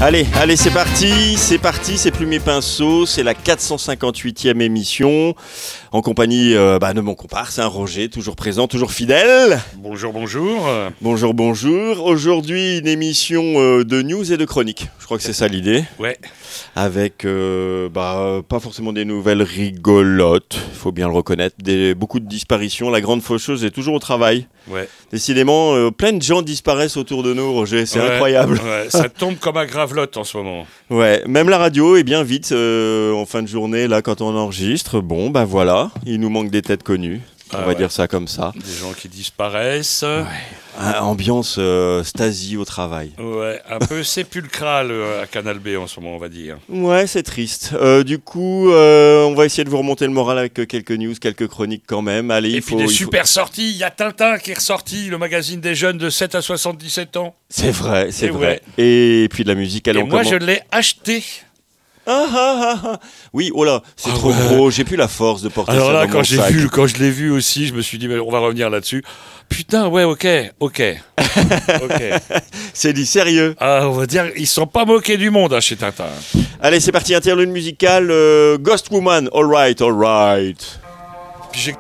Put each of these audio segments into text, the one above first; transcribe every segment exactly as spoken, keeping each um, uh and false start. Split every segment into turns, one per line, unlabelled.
Allez, allez, c'est parti, c'est parti, c'est Plume et Pinceau, c'est la quatre cent cinquante-huitième émission, en compagnie euh, bah, de mon comparse, hein, Roger, toujours présent, toujours fidèle.
Bonjour, bonjour.
Bonjour, bonjour. Aujourd'hui, une émission euh, de news et de chroniques. Je crois que c'est ça l'idée.
Ouais.
Avec, euh, bah, pas forcément des nouvelles rigolotes, il faut bien le reconnaître, des, beaucoup de disparitions. La grande faucheuse est toujours au travail.
Ouais.
Décidément, euh, plein de gens disparaissent autour de nous, Roger, c'est
ouais,
incroyable.
Ouais, ça tombe comme un gravelotte en ce moment.
Ouais, même la radio est bien vite euh, en fin de journée, là, quand on enregistre. Bon, bah voilà, il nous manque des têtes connues. On
ah
va
ouais.
dire ça comme ça.
Des gens qui disparaissent.
Ouais. Ah, ambiance euh, Stasi au travail.
Ouais, un peu sépulcrale euh, à Canal B en ce moment, on va dire.
Ouais, c'est triste. Euh, du coup, euh, on va essayer de vous remonter le moral avec quelques news, quelques chroniques quand même. Allez,
Et
il
puis
faut,
des
il
super
faut...
sorties. Il y a Tintin qui est ressorti, le magazine des jeunes de sept à soixante-dix-sept ans.
C'est vrai, c'est
Et
vrai.
ouais.
Et puis de la musique, allez,
Et
on
moi,
commence.
je l'ai acheté.
Ah, ah, ah, ah. Oui, oh là, c'est
Ah
trop
ouais.
gros, j'ai plus la force de porter
Alors
ça
là,
dans
quand
mon
j'ai
sac.
vu, quand je l'ai vu aussi, je me suis dit, mais on va revenir là-dessus. Putain, ouais, ok, ok, ok.
C'est dit sérieux.
Ah, on va dire, ils sont pas moqués du monde hein, chez Tintin.
Allez, c'est parti, interlude musical, euh, Ghost Woman, all right, all right.
Puis j'ai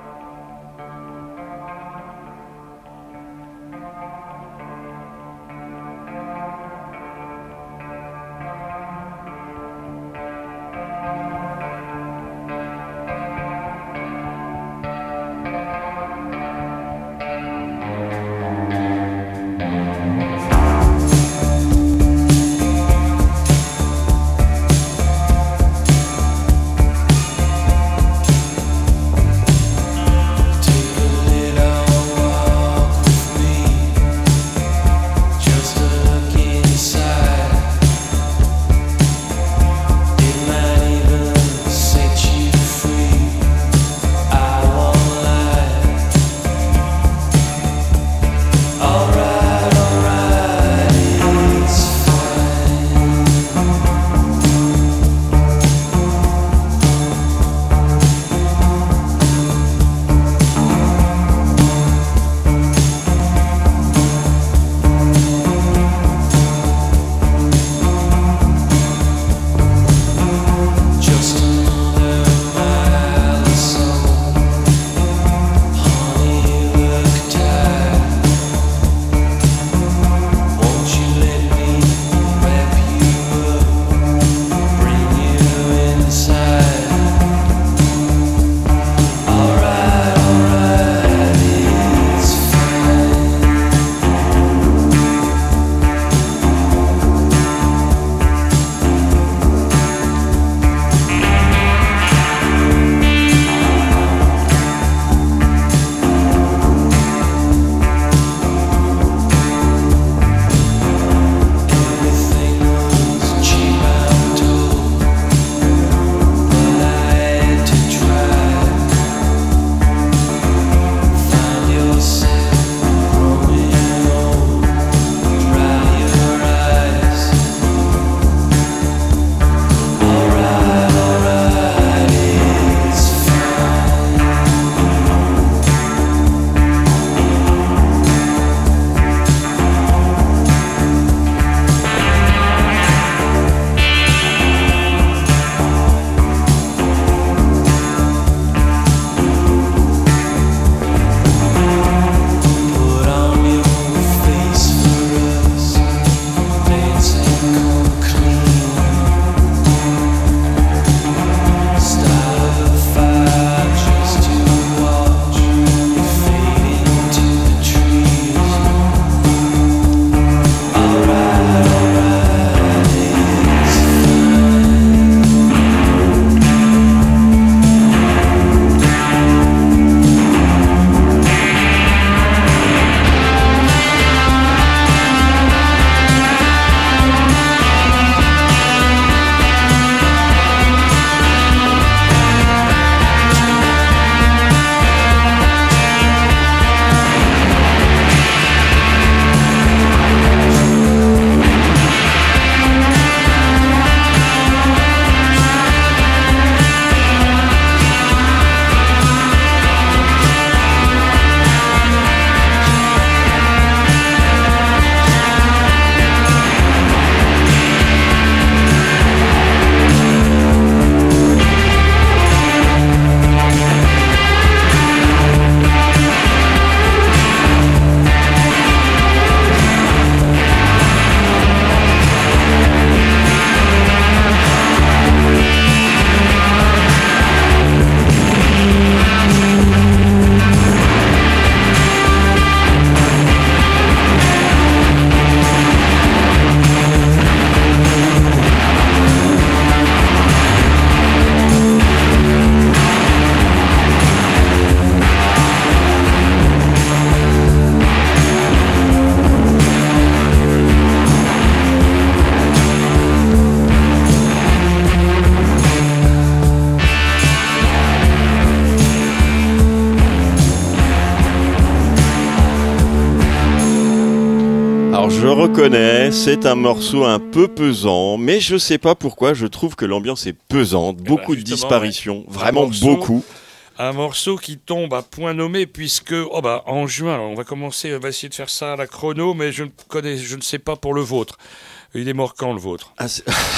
Je reconnais, c'est un morceau un peu pesant, mais je sais pas pourquoi, je trouve que l'ambiance est pesante, beaucoup
bah
de disparitions, ouais. Vraiment
morceau,
beaucoup.
Un morceau qui tombe à point nommé puisque oh bah, en juin, alors on va commencer, on va essayer de faire ça à la chrono, mais je ne connais, je ne sais pas pour le vôtre. Il est mort quand, le vôtre?
Ah,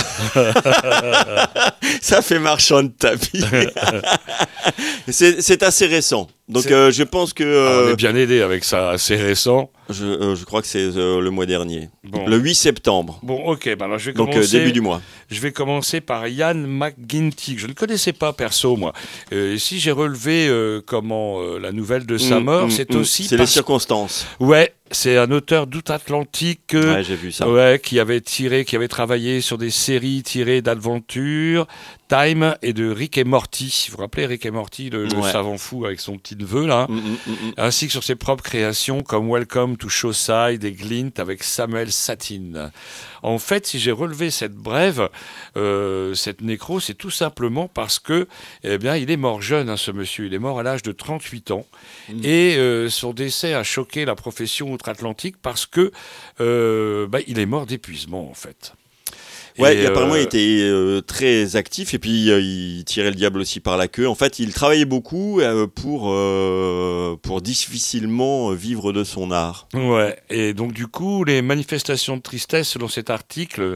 ça fait marchand de tapis. c'est, c'est assez récent. Donc euh, je pense que... Euh,
ah, on est bien aidé avec ça, assez récent.
Je, euh, je crois que c'est euh, le mois dernier.
Bon.
Le huit septembre.
Bon, ok, bah alors je vais
Donc
commencer...
euh, début du mois.
Je vais commencer par Ian McGinty, que je ne connaissais pas perso, moi. Euh, si j'ai relevé euh, comment euh, la nouvelle de sa
mmh,
mort,
mmh,
c'est
mmh,
aussi...
C'est
parce...
les circonstances.
Ouais, c'est un auteur d'outre-Atlantique euh,
ouais, j'ai vu ça.
Ouais, qui avait tiré, qui avait travaillé sur des séries tirées d'aventures, Time et de Rick et Morty. Vous vous rappelez Rick et Morty, le, ouais. le savant fou avec son petit neveu là, mmh, mmh, mmh. Ainsi que sur ses propres créations comme Welcome to Shawside et Glint avec Samuel Satin. En fait, si j'ai relevé cette brève, euh, cette nécro, c'est tout simplement parce que, eh bien, il est mort jeune, hein, ce monsieur. Il est mort à l'âge de trente-huit ans. Mmh. Et euh, son décès a choqué la profession outre-Atlantique parce que, euh, bah, il est mort d'épuisement, en fait.
Ouais, et apparemment euh... il était euh, très actif et puis euh, il tirait le diable aussi par la queue. En fait, il travaillait beaucoup euh, pour euh, pour difficilement vivre de son art.
Ouais, et donc du coup, les manifestations de tristesse, selon cet article,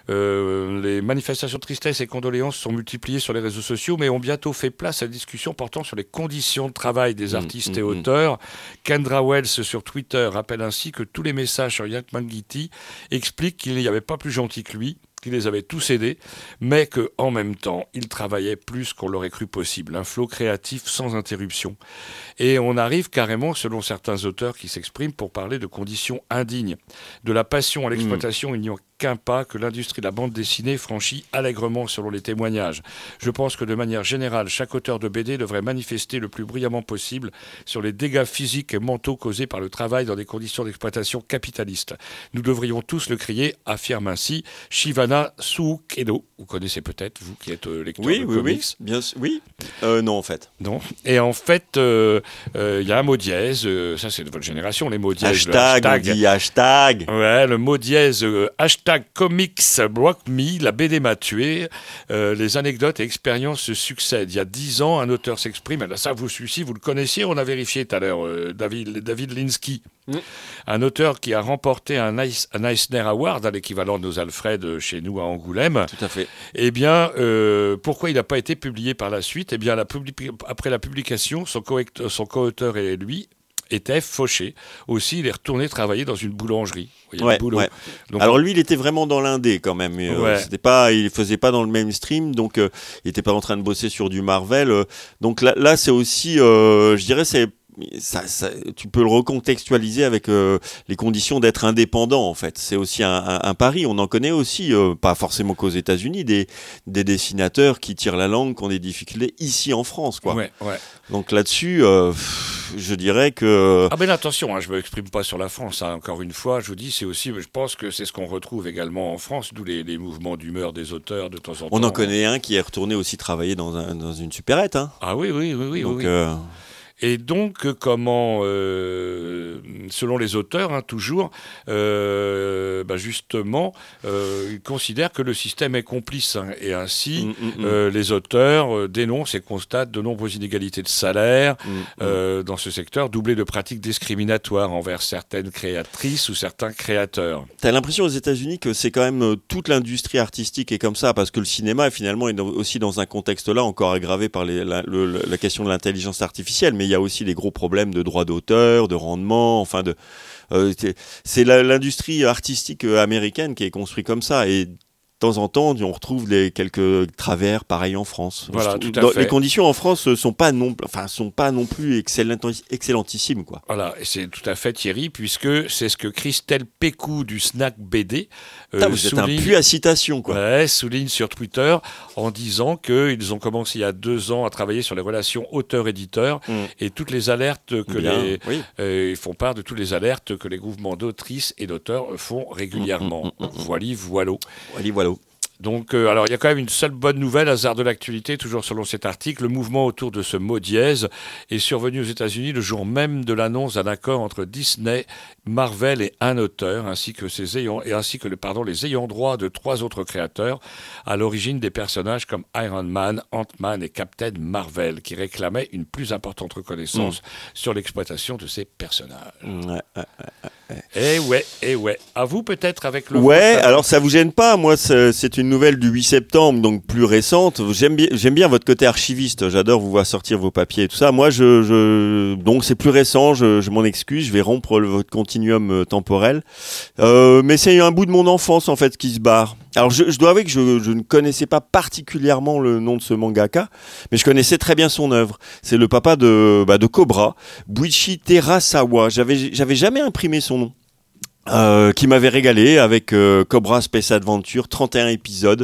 euh, les manifestations de tristesse et condoléances sont multipliées sur les réseaux sociaux, mais ont bientôt fait place à la discussion portant sur les conditions de travail des artistes mmh, et mmh, auteurs. Kendra Wells sur Twitter rappelle ainsi que tous les messages sur Ian McGinty expliquent qu'il n'y avait pas plus gentil que lui, qui les avait tous aidés, mais qu'en même temps, il travaillait plus qu'on l'aurait cru possible. Un flot créatif sans interruption. Et on arrive carrément, selon certains auteurs qui s'expriment, pour parler de conditions indignes. De la passion à l'exploitation, mmh. il n'y a qu'un pas que l'industrie de la bande dessinée franchit allègrement selon les témoignages. Je pense que de manière générale, chaque auteur de B D devrait manifester le plus brillamment possible sur les dégâts physiques et mentaux causés par le travail dans des conditions d'exploitation capitalistes. Nous devrions tous le crier, affirme ainsi Shivana Sukedo. Vous connaissez peut-être, vous qui êtes euh, lecteur
oui,
de
oui,
comics.
Oui, bien sûr. Oui, euh, non en fait.
Non. Et en fait, il euh, euh, y a un mot dièse, euh, ça c'est de votre génération, les mots dièses.
Hashtag, hashtag. on dit hashtag.
Ouais, le mot dièse, euh, hashtag comics rock me, la B D m'a tué. Euh, les anecdotes et expériences se succèdent. Il y a dix ans, un auteur s'exprime. Alors ça, vous celui-ci, vous le connaissiez, on a vérifié tout à l'heure, euh, David, David Linsky. Mmh. Un auteur qui a remporté un, Eis, un Eisner Award, à l'équivalent de nos Alfred chez nous à Angoulême.
Tout à fait.
Eh bien, euh, pourquoi il n'a pas été publié par la suite ? Eh bien, la publi- après la publication, son, co- son co-auteur et lui était fauché. Aussi, il est retourné travailler dans une boulangerie. Vous voyez,
ouais,
le boulot.
Ouais.
Donc,
alors lui, il était vraiment dans l'indé quand même. Euh,
ouais.
C'était pas, il faisait pas dans le mainstream, donc euh, il était pas en train de bosser sur du Marvel. Euh, donc là, là, c'est aussi, euh, je dirais, c'est Ça, ça, tu peux le recontextualiser avec euh, les conditions d'être indépendant en fait. C'est aussi un, un, un pari. On en connaît aussi, euh, pas forcément qu'aux États-Unis, des, des dessinateurs qui tirent la langue, qui ont des difficultés ici en France, quoi.
Ouais, ouais.
Donc là-dessus, euh, je dirais que.
Ah ben attention, hein, je me exprime pas sur la France. Hein. Encore une fois, je vous dis, c'est aussi, je pense que c'est ce qu'on retrouve également en France, d'où les, les mouvements d'humeur des auteurs de temps en temps.
On en connaît un qui est retourné aussi travailler dans, un, dans une supérette. Hein.
Ah oui, oui, oui, oui.
Donc,
oui.
Euh...
Et donc, comment, euh, selon les auteurs, hein, toujours, euh, bah justement, euh, ils considèrent que le système est complice. Hein, et ainsi, mmh, mmh, euh, les auteurs euh, dénoncent et constatent de nombreuses inégalités de salaire mmh, euh, mmh. dans ce secteur, doublées de pratiques discriminatoires envers certaines créatrices ou certains créateurs.
T'as l'impression aux États-Unis que c'est quand même euh, toute l'industrie artistique est comme ça, parce que le cinéma, finalement, est dans, aussi dans un contexte-là encore aggravé par les, la, le, la question de l'intelligence artificielle, mais il y a aussi des gros problèmes de droits d'auteur, de rendement, enfin de euh, c'est, c'est la, l'industrie artistique américaine qui est construite comme ça et de temps en temps, on retrouve des, quelques travers pareils en France.
Voilà, tout à
Dans,
fait.
Les conditions en France sont pas non, enfin, sont pas non plus excellentissimes, quoi.
Voilà, et c'est tout à fait Thierry, puisque c'est ce que Christelle Pécou du Snack B D
euh, Putain, vous souligne, êtes un puits à citation, quoi.
Ouais, souligne sur Twitter en disant qu'ils ont commencé il y a deux ans à travailler sur les relations auteur-éditeur mmh. et toutes les alertes que Bien, les oui. euh, ils font part de toutes les alertes que les mouvements d'autrices et d'auteurs font régulièrement. Mmh, mmh, mmh, mmh. Voili, voilo.
Voili, voilo.
Donc, euh, alors, il y a quand même une seule bonne nouvelle, hasard de l'actualité, toujours selon cet article. Le mouvement autour de ce mot dièse est survenu aux États-Unis le jour même de l'annonce d'un accord entre Disney, Marvel et un auteur, ainsi que, ses ayants, et ainsi que le, pardon, les ayants droit de trois autres créateurs, à l'origine des personnages comme Iron Man, Ant-Man et Captain Marvel, qui réclamaient une plus importante reconnaissance mmh. sur l'exploitation de ces personnages.
Ouais, ouais, ouais, ouais.
Eh ouais, eh ouais. À vous peut-être avec le...
Ouais, vote, alors ça vous gêne pas, moi c'est, c'est une nouvelle du huit septembre, donc plus récente. J'aime bien, j'aime bien votre côté archiviste, j'adore vous voir sortir vos papiers et tout ça. Moi, je, je donc c'est plus récent, je, je m'en excuse, je vais rompre le, votre continuum temporel. Euh, mais c'est un bout de mon enfance en fait qui se barre. Alors je, je dois avouer que je, je ne connaissais pas particulièrement le nom de ce mangaka, mais je connaissais très bien son œuvre. C'est le papa de, bah, de Cobra, Buichi Terasawa. J'avais, j'avais jamais imprimé son nom. Euh, qui m'avait régalé avec euh, Cobra Space Adventure, trente et un épisodes.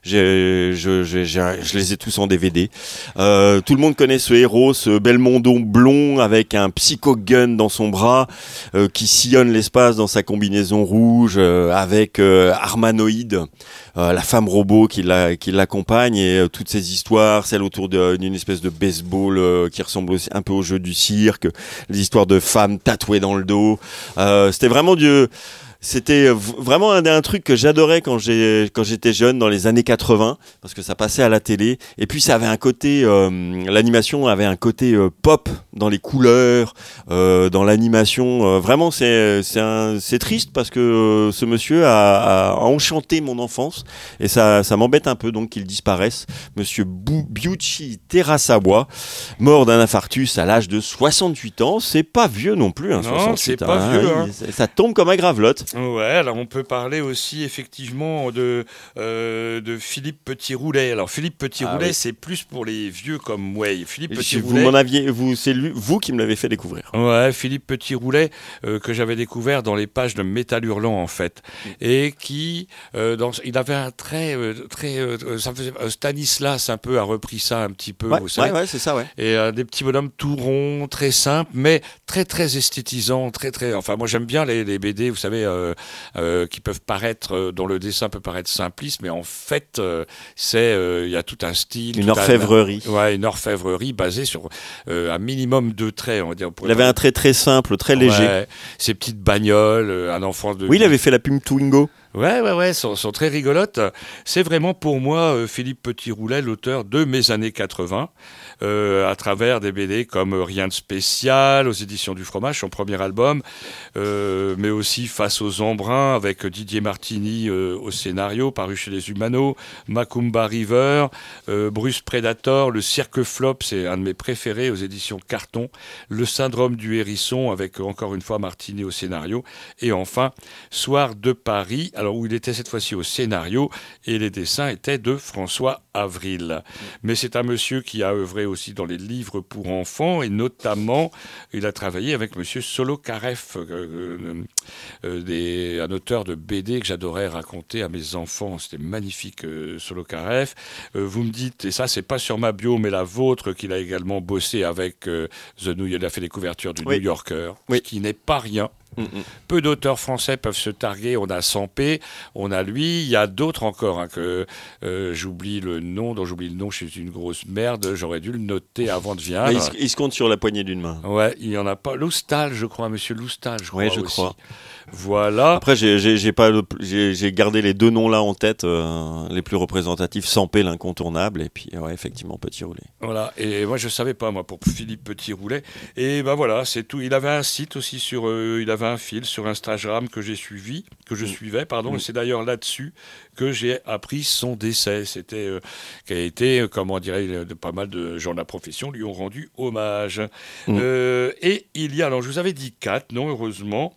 J'ai, je, je, je, je les ai tous en D V D. Euh, tout le monde connaît ce héros, ce Belmondo blond avec un psycho gun dans son bras, euh, qui sillonne l'espace dans sa combinaison rouge, euh, avec euh, Armanoïde, euh, la femme robot qui, la, qui l'accompagne, et euh, toutes ces histoires, celle autour de, d'une espèce de baseball euh, qui ressemble aussi un peu au jeu du cirque, les histoires de femmes tatouées dans le dos. Euh, c'était vraiment du... C'était vraiment un, un truc que j'adorais quand j'ai quand j'étais jeune dans les années quatre-vingts, parce que ça passait à la télé, et puis ça avait un côté euh, l'animation avait un côté euh, pop dans les couleurs, euh, dans l'animation. Euh, vraiment c'est c'est un, c'est triste parce que euh, ce monsieur a, a enchanté mon enfance, et ça ça m'embête un peu donc qu'il disparaisse. Monsieur Buichi Terasawa, mort d'un infarctus à l'âge de soixante-huit ans. C'est pas vieux non plus, hein,
non,
soixante-huit,
c'est pas
hein,
vieux. Hein.
Il, ça tombe comme un gravelotte.
Ouais, alors on peut parler aussi effectivement de, euh, de Philippe Petit-Roulet. Alors Philippe Petit-Roulet, ah, oui. c'est plus pour les vieux comme moi. Philippe Petit-Roulet.
Vous m'en aviez, vous, c'est lui, vous qui me l'avez fait découvrir.
Ouais, Philippe Petit-Roulet, euh, que j'avais découvert dans les pages de Métal Hurlant en fait, et qui, euh, dans, il avait un très, euh, très, euh, ça faisait, euh, Stanislas un peu a repris ça un petit peu,
ouais,
vous savez.
Ouais, ouais, c'est ça, ouais.
Et euh, des petits bonhommes tout ronds, très simples, mais très, très esthétisants, très, très. Enfin, moi j'aime bien les, les B D, vous savez. Euh, Euh, qui peuvent paraître, euh, dont le dessin peut paraître simpliste, mais en fait, euh, c'est, il euh, y a tout un style,
une orfèvrerie.
Un, ouais, une orfèvrerie basée sur euh, un minimum de traits, on va dire.
Il avait un trait très simple, très léger.
Ouais, ces petites bagnoles, euh, un enfant de.
Oui, il avait fait la pub Twingo.
Ouais, ouais, ouais, sont, sont très rigolotes. C'est vraiment pour moi euh, Philippe Petit-Roulet, l'auteur de mes années quatre-vingts, euh, à travers des B D comme Rien de spécial, aux éditions du Fromage, son premier album, euh, mais aussi Face aux embruns, avec Didier Martini euh, au scénario, paru chez les Humano, Macumba River, euh, Bruce Predator, Le Cirque Flop, c'est un de mes préférés, aux éditions Carton, Le Syndrome du Hérisson, avec encore une fois Martini au scénario, et enfin Soir de Paris, alors où il était cette fois-ci au scénario, et les dessins étaient de François Avril. Mais c'est un monsieur qui a œuvré aussi dans les livres pour enfants, et notamment, il a travaillé avec monsieur Solo Caref, euh, euh, euh, des, un auteur de B D que j'adorais raconter à mes enfants. C'était magnifique, euh, Solo Caref. Euh, vous me dites, et ça c'est pas sur ma bio, mais la vôtre, qu'il a également bossé avec euh, The New Yorker, il a fait les couvertures du oui. New Yorker, oui. ce qui n'est pas rien. Mmh, mmh. Peu d'auteurs français peuvent se targuer. On a Sampé, on a lui, il y a d'autres encore hein, que euh, j'oublie le nom, dont j'oublie le nom, je suis une grosse merde, j'aurais dû le noter avant de venir.
Il se, il se compte sur la poignée d'une main.
Ouais, il y en a pas. Loustal, je crois, monsieur Loustal, je crois
ouais, je
aussi.
crois.
Voilà.
Après, j'ai, j'ai, j'ai, pas le, j'ai, j'ai gardé les deux noms là en tête, euh, les plus représentatifs, Sampé, l'incontournable, et puis ouais, effectivement Petit-Roulet.
Voilà, et moi je savais pas, moi, pour Philippe Petit-Roulet. Et ben voilà, c'est tout. Il avait un site aussi sur, euh, il avait un fil sur Instagram que j'ai suivi, que je mmh. suivais, pardon, mmh. et c'est d'ailleurs là-dessus que j'ai appris son décès. C'était, euh, qui a été, comment dirais-je, pas mal de gens de la profession lui ont rendu hommage. Mmh. Euh, et il y a, alors je vous avais dit quatre, non, heureusement,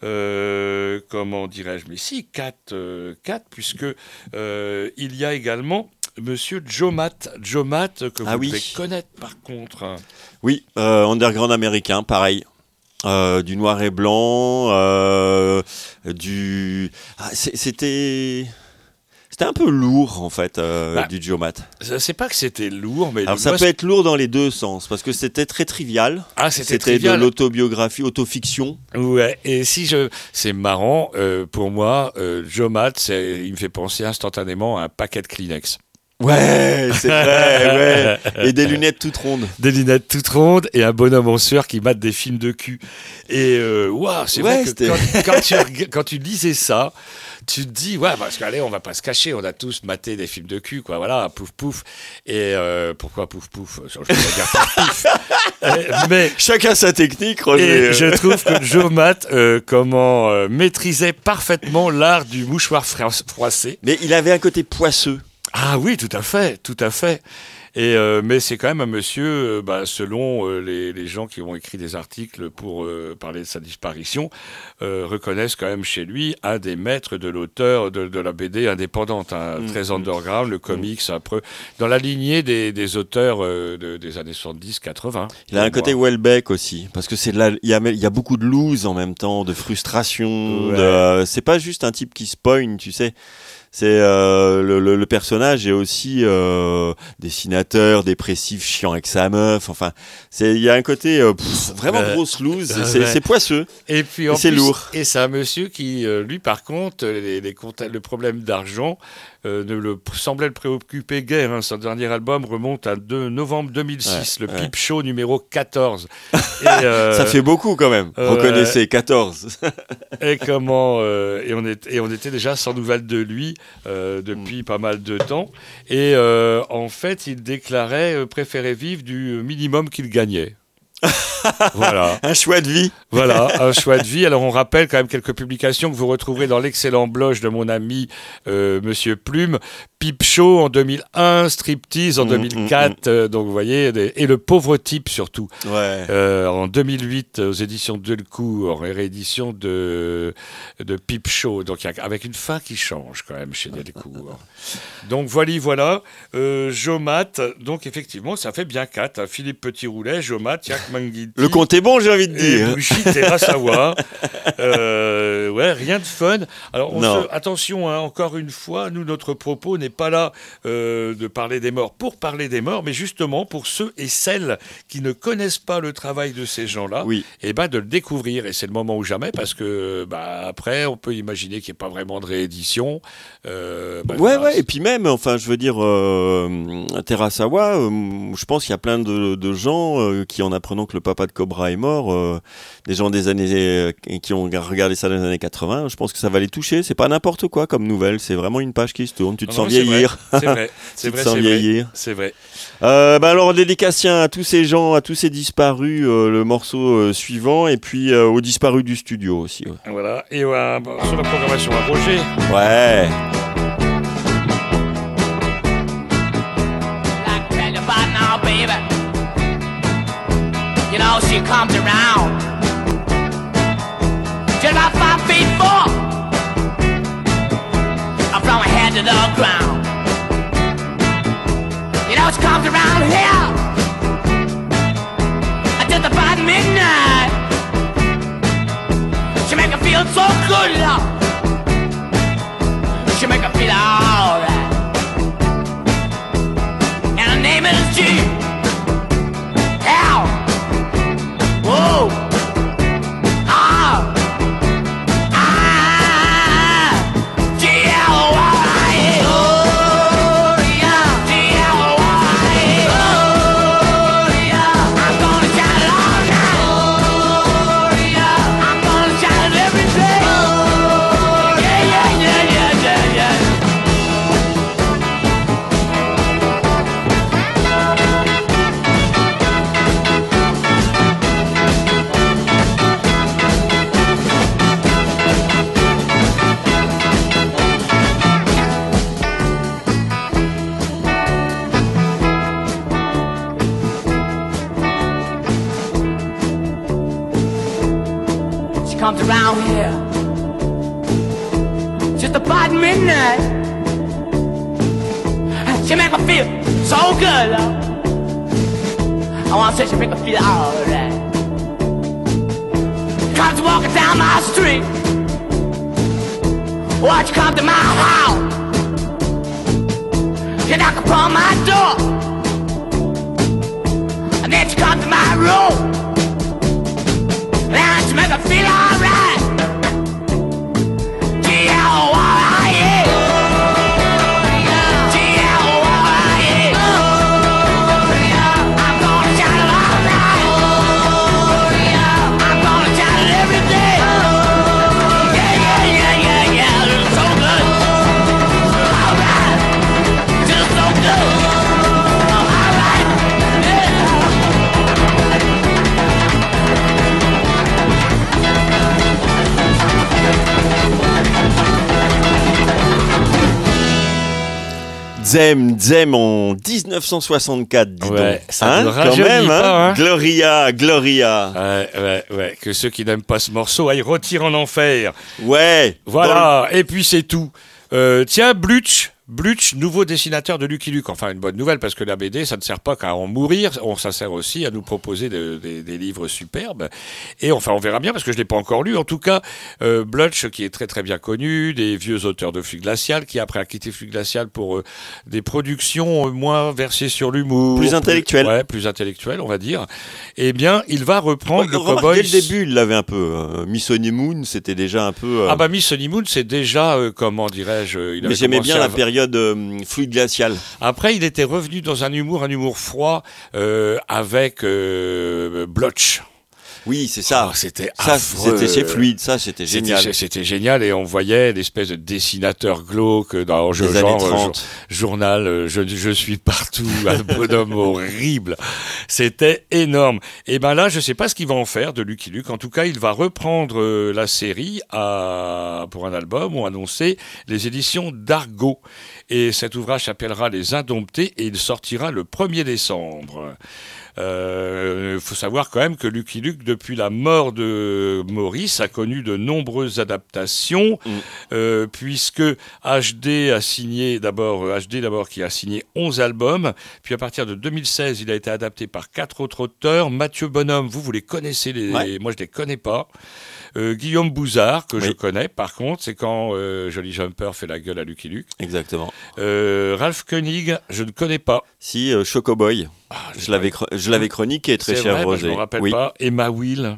euh, comment dirais-je, mais si, quatre, euh, quatre puisque euh, il y a également Monsieur Jomat, Jomat que vous
ah,
devez
oui.
connaître par contre.
Oui, euh, underground américain, pareil. Euh, du noir et blanc, euh, du. Ah, c'était. C'était un peu lourd en fait euh,
bah,
du Joe-Matt.
C'est pas que c'était lourd, mais
alors ça
moi,
peut être lourd dans les deux sens parce que c'était très trivial.
Ah, c'était,
c'était
trivial.
de l'autobiographie, autofiction.
Ouais. Et si je, c'est marrant euh, pour moi. Euh, Joe-Matt, c'est, il me fait penser instantanément à un paquet de Kleenex.
Ouais, c'est vrai, ouais. Et des lunettes toutes rondes.
Des lunettes toutes rondes et un bonhomme en sueur qui mate des films de cul. Et euh, waouh, c'est
ouais,
vrai que quand, quand, tu, quand tu lisais ça, tu te dis, ouais, parce qu'allez, on va pas se cacher, on a tous maté des films de cul, quoi, voilà, pouf pouf. Et euh, pourquoi pouf pouf? Je vais dire pouf pouf. Mais
chacun sa technique, Roger.
Et je trouve que Joe-Matt, euh, comment, euh, maîtrisait parfaitement l'art du mouchoir froissé.
Mais il avait un côté poisseux.
Ah oui, tout à fait, tout à fait. Et euh, mais c'est quand même un monsieur, euh, bah, selon euh, les, les gens qui ont écrit des articles pour euh, parler de sa disparition, euh, reconnaissent quand même chez lui un des maîtres de l'auteur de, de la B D indépendante, hein, mmh, très underground, le comics, mmh. après, dans la lignée des, des auteurs euh, de, des années soixante-dix quatre-vingts.
Il a un côté Welbeck aussi, parce que c'est de la, il y a, il y a beaucoup de loose en même temps, de frustration. Ouais. De, c'est pas juste un type qui se poigne, tu sais. C'est euh, le, le, le personnage est aussi euh, dessinateur, dépressif, chiant avec sa meuf. Enfin, c'est il y a un côté euh, pff, vraiment euh, grosse loose. Euh, c'est, ouais. c'est poisseux.
Et puis en
et c'est
plus,
lourd.
Et c'est un monsieur qui, euh, lui, par contre, les, les comptes, le problème d'argent euh, ne le semblait le préoccuper guère. Hein. Son dernier album remonte à deux novembre deux mille six, ouais, le ouais. Peep Show numéro quatorze.
Et, euh, ça fait beaucoup quand même. Euh, Reconnaissez quatorze.
et comment euh, et on est et on était déjà sans nouvelles de lui. Euh, depuis mmh. pas mal de temps. Et euh, en fait, il déclarait euh, préférer vivre du minimum qu'il gagnait. Voilà.
Un choix de vie.
Voilà, un choix de vie. Alors, on rappelle quand même quelques publications que vous retrouverez dans l'excellent blog de mon ami euh, Monsieur Plume. Peep Show en deux mille un, Striptease en mmh, deux mille quatre, mmh, euh, donc vous voyez, des, et Le Pauvre Type surtout.
Ouais.
Euh, en deux mille huit, aux éditions Delcourt, réédition de, de Peep Show, donc avec une fin qui change quand même chez Delcourt. Donc voilà, voilà. Euh, Joe-Matt, donc effectivement, ça fait bien quatre. Hein. Philippe Petit-Roulet, Joe-Matt, Jack Manguitti.
Le compte est bon, j'ai envie de dire.
Et Bullshit, Terasawa. euh, ouais, rien de fun. Alors, on se, attention, hein, encore une fois, nous, notre propos n'est pas là euh, de parler des morts pour parler des morts, mais justement pour ceux et celles qui ne connaissent pas le travail de ces gens-là,
oui.
et ben de le découvrir. Et c'est le moment ou jamais, parce que bah, après, on peut imaginer qu'il n'y ait pas vraiment de réédition. Euh, bah,
ouais, voilà, ouais, et puis même, enfin, je veux dire, euh, Terasawa, euh, je pense qu'il y a plein de, de gens euh, qui, en apprenant que le papa de Cobra est mort, euh, des gens des années euh, qui ont regardé ça dans les années quatre-vingts, je pense que ça va les toucher. C'est pas n'importe quoi comme nouvelle, c'est vraiment une page qui se tourne. Tu te non, sens
non,
vieillir.
C'est vrai, c'est vrai,
tu te sens
c'est
vieillir.
Vrai, c'est vrai.
Euh, bah alors, dédicatien à tous ces gens, à tous ces disparus, euh, le morceau euh, suivant, et puis euh, aux disparus du studio aussi. Ouais.
Voilà, et euh, sur la programmation à Roger.
Ouais.
You know, she comes around just about five feet four from her head to the ground. You know, she comes around here just about midnight. She make her feel so good, Lord. She make her feel alright. And her name is G. Whoa! Ah! Ah! G L Y! Oh, yeah! G L Y! Oh, yeah! I'm gonna shout it all night! Oh, yeah! I'm gonna shout it every day! Oh, yeah, yeah, yeah, yeah, yeah, yeah! Comes around here just about midnight. She make me feel so good, Lord. I wanna say she make me feel alright. Comes walking down my street. Watch you come to my house. to knock upon my door, and then to come to my room, and to make her feel alright. G L Y I E, G L Y I E. I'm gonna shout it all night. I'm gonna shout it every day. Yeah, yeah, yeah, yeah, yeah. It's so good. All right. It's so good. All right. Yeah.
Zem, Zem en dix-neuf cent soixante-quatre, dis
Ouais,
donc.
ça
Hein,
ne
quand
rajeunit
même, hein.
pas, hein.
Gloria, Gloria.
Ouais, ouais, ouais. Que ceux qui n'aiment pas ce morceau aillent retirer en enfer.
Ouais.
Voilà, et puis c'est tout. Euh, tiens, Blutch, Blutch, nouveau dessinateur de Lucky Luke. Enfin, une bonne nouvelle, parce que la B D, ça ne sert pas qu'à en mourir, on, ça sert aussi à nous proposer de- de- des livres superbes. Et enfin, on verra bien, parce que je ne l'ai pas encore lu. En tout cas, euh, Blutch, qui est très très bien connu, des vieux auteurs de Flux Glacial, qui après a quitté Flux Glacial pour euh, des productions euh, moins versées sur l'humour.
Plus intellectuelles.
Ouais, plus intellectuelles, on va dire. Eh bien, il va reprendre le
Remarque,
Cowboys.
dès le début, il l'avait un peu. Euh, Miss Honeymoon, c'était déjà un peu. euh,
Ah bah Miss Honeymoon, c'est déjà, euh, comment dirais-je... euh, il
mais
avait
j'aimais
commencé
bien
à-
la période euh, fluide glaciale.
Après, il était revenu dans un humour, un humour froid, euh, avec euh, Blotch.
Oui, c'est ça.
Oh, c'était
ça,
affreux.
c'était chez Fluide, ça, c'était
C'était-
génial.
C'était génial et on voyait l'espèce de dessinateur glauque dans
Les
genre,
années
genre,
trente.
jo- journal euh, je, je suis partout, un bonhomme horrible. C'était énorme. Et ben là, je sais pas ce qu'il va en faire de Lucky Luke. En tout cas, il va reprendre euh, la série à, pour un album ou annoncer les éditions d'Argo. Et cet ouvrage s'appellera Les Indomptés et il sortira le premier décembre. Il euh, faut savoir quand même que Lucky Luke, depuis la mort de Maurice, a connu de nombreuses adaptations,
Mm.
euh, puisque H D a signé d'abord, H D d'abord qui a signé onze albums, puis à partir de deux mille seize, il a été adapté par quatre autres auteurs. Mathieu Bonhomme, vous, vous les connaissez, les,
Ouais.
moi je les connais pas. Euh, Guillaume Bouzard, que
Oui.
je connais, par contre, c'est quand euh, Jolly Jumper fait la gueule à Lucky Luke.
Exactement.
Euh, Ralph Koenig, je ne connais pas.
Si, euh, Chocoboy,
Ah,
je l'avais, cro- je l'avais chroniqué, très
C'est
cher
vrai, bah,
Roger.
je ne me rappelle
oui.
pas. Emma Will.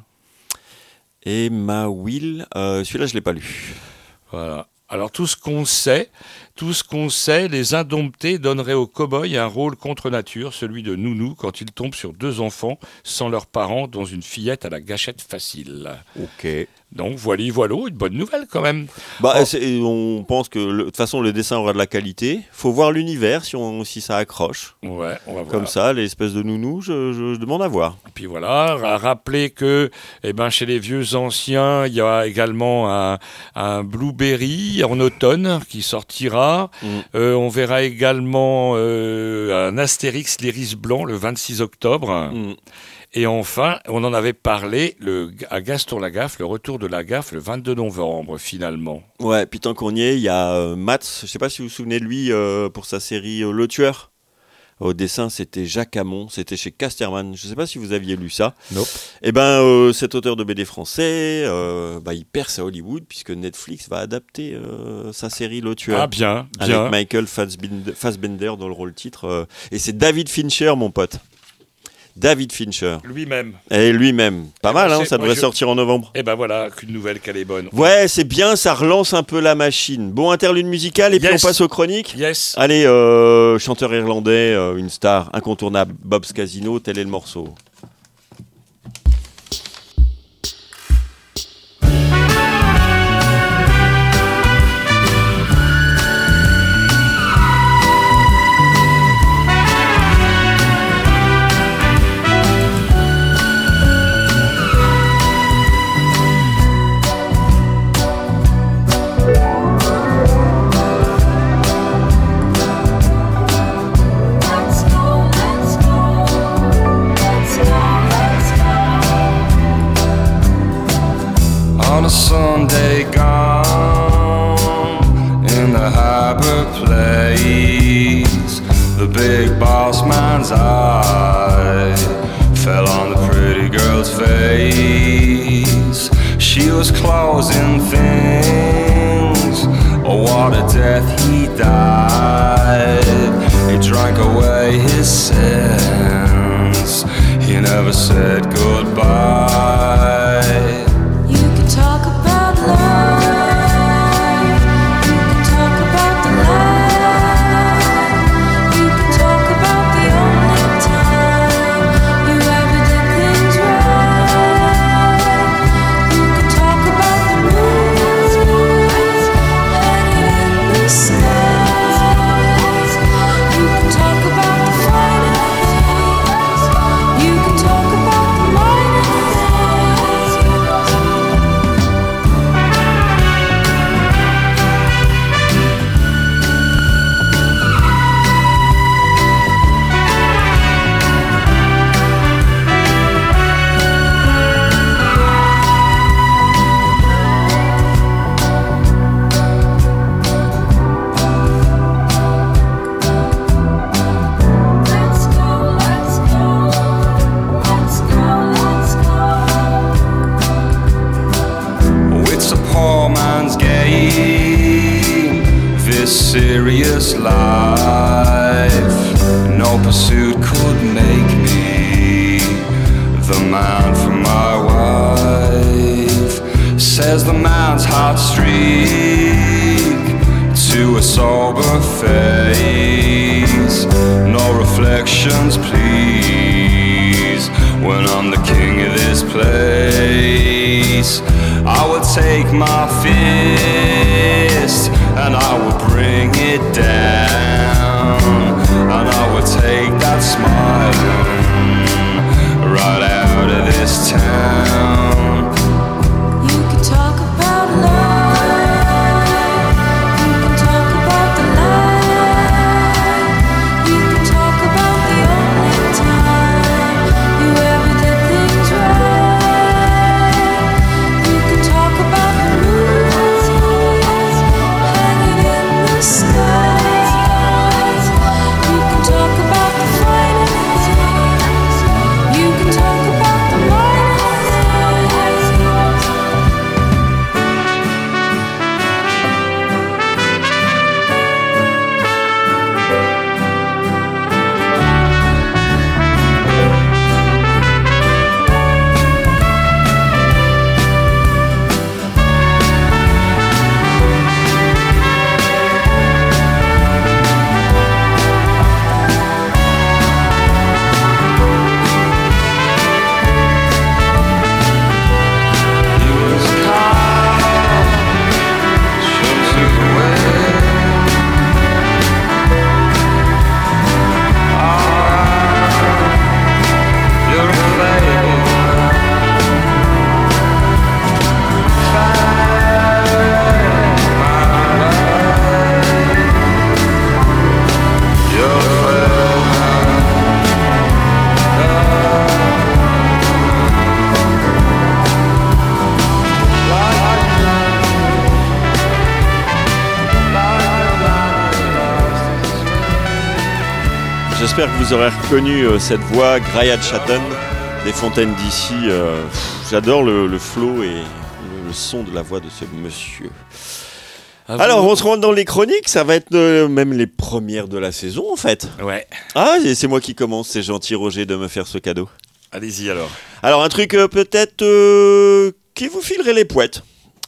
Et Ma Will, euh, celui-là, je l'ai pas lu.
Voilà. Alors tout ce qu'on sait, tout ce qu'on sait, les Indomptés donneraient au cow-boy un rôle contre nature, celui de Nounou, quand il tombe sur deux enfants sans leurs parents dans une fillette à la gâchette facile.
Ok.
Donc voilà, voilà, une bonne nouvelle quand même.
Bah,
Oh.
c'est- on pense que le- de toute façon le dessin aura de la qualité. Faut voir l'univers si, on, si ça accroche.
Ouais, on va voir.
Comme ça, l'espèce de nounou, je, je- je demande à voir.
Et puis voilà, à rappeler que eh ben, chez les vieux anciens, il y a également un, un Blueberry en automne qui sortira.
Mm.
Euh, on verra également euh, un Astérix l'Iris Blanc le vingt-six octobre.
Mm.
Et enfin, on en avait parlé le, à Gaston Lagaffe, le retour de Lagaffe le vingt-deux novembre finalement.
Ouais, puis tant qu'on y est, il y a euh, Mats, je sais pas si vous vous souvenez de lui euh, pour sa série euh, Le Tueur. Au dessin, c'était Jacques Hamon, c'était chez Casterman. Je sais pas si vous aviez lu ça.
Nope.
Et ben, euh, cet auteur de B D français, euh, bah, il perce à Hollywood puisque Netflix va adapter euh, sa série Le Tueur.
Ah bien,
Avec
bien.
Michael Fassbinder, Fassbender dans le rôle titre. euh, et c'est David Fincher, mon pote. David Fincher.
Lui-même.
Et lui-même. Pas
Eh
mal,
ben,
hein,
c'est-
ça
moi,
devrait
je-
sortir en novembre.
Et ben voilà, qu'une nouvelle qu'elle est bonne.
Ouais, c'est bien, ça relance un peu la machine. Bon, interlude musical et puis
Yes.
on passe aux chroniques.
Yes.
Allez, euh, chanteur irlandais, euh, une star incontournable, Bob's Casino, tel est le morceau.
Let's go, let's go, let's go, let's go.
On a Sunday gone in the harbor place, the big boss man's eye fell on the pretty girl's face. She was closing things, oh what a death he died. He drank away his sins. He never said goodbye.
You can talk about love. You can talk about the light. You can talk about the only time you ever did things right. You can talk about the moons hanging in the skies. You can talk about the finer things. You can talk about the minor things. Let's go, let's go, let's go, let's go.
It's a poor man's game, this serious life. No pursuit could make me the man for my wife. Says the man's heart streak to a sober face. No reflections, please, when I'm the king of this place. I would take my fist and I would bring it down, and I would take that smiling right out of this town.
You can talk about love. You can talk about the light. You can talk about the only time you ever did things right. You can talk about the moons hanging in the skies. You can talk about the finer things. You can talk about the minor things.
J'espère que vous aurez reconnu euh, cette voix, Graham Chatton, des Fontaines d'ici. Euh, pff, j'adore le, le flow et le, le son de la voix de ce monsieur.
À vous.
Alors, on se rend dans les chroniques, ça va être euh, même les premières de la saison en fait.
Ouais.
Ah, et c'est moi qui commence, c'est gentil Roger de me faire ce cadeau.
Allez-y alors.
Alors, un truc euh, peut-être euh, qui vous filerait les poètes.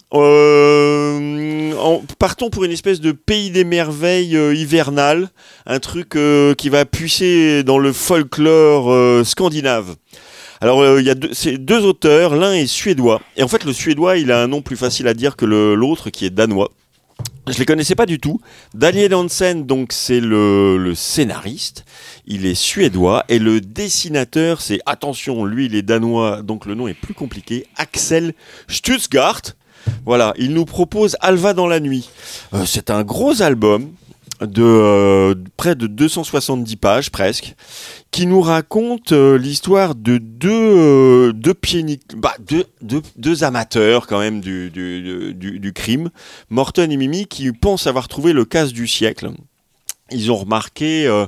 Euh, en, partons pour une espèce de pays des merveilles euh, hivernal, un truc euh, qui va puiser dans le folklore euh, scandinave. Alors il euh, y a deux, c'est deux auteurs, l'un est suédois, et en fait le suédois il a un nom plus facile à dire que le, l'autre qui est danois. Je les connaissais pas du tout. Daniel Hansen, donc c'est le, le scénariste, il est suédois, et le dessinateur c'est, attention, lui il est danois, donc le nom est plus compliqué, Axel Stutzgart. Voilà, il nous propose Alva dans la nuit. Euh, c'est un gros album de euh, près de deux cent soixante-dix pages presque, qui nous raconte euh, l'histoire de deux, euh, deux, pieds, bah, deux, deux, deux amateurs quand même du, du, du, du crime, Morten et Mimi, qui pensent avoir trouvé le casse du siècle. Ils ont remarqué euh,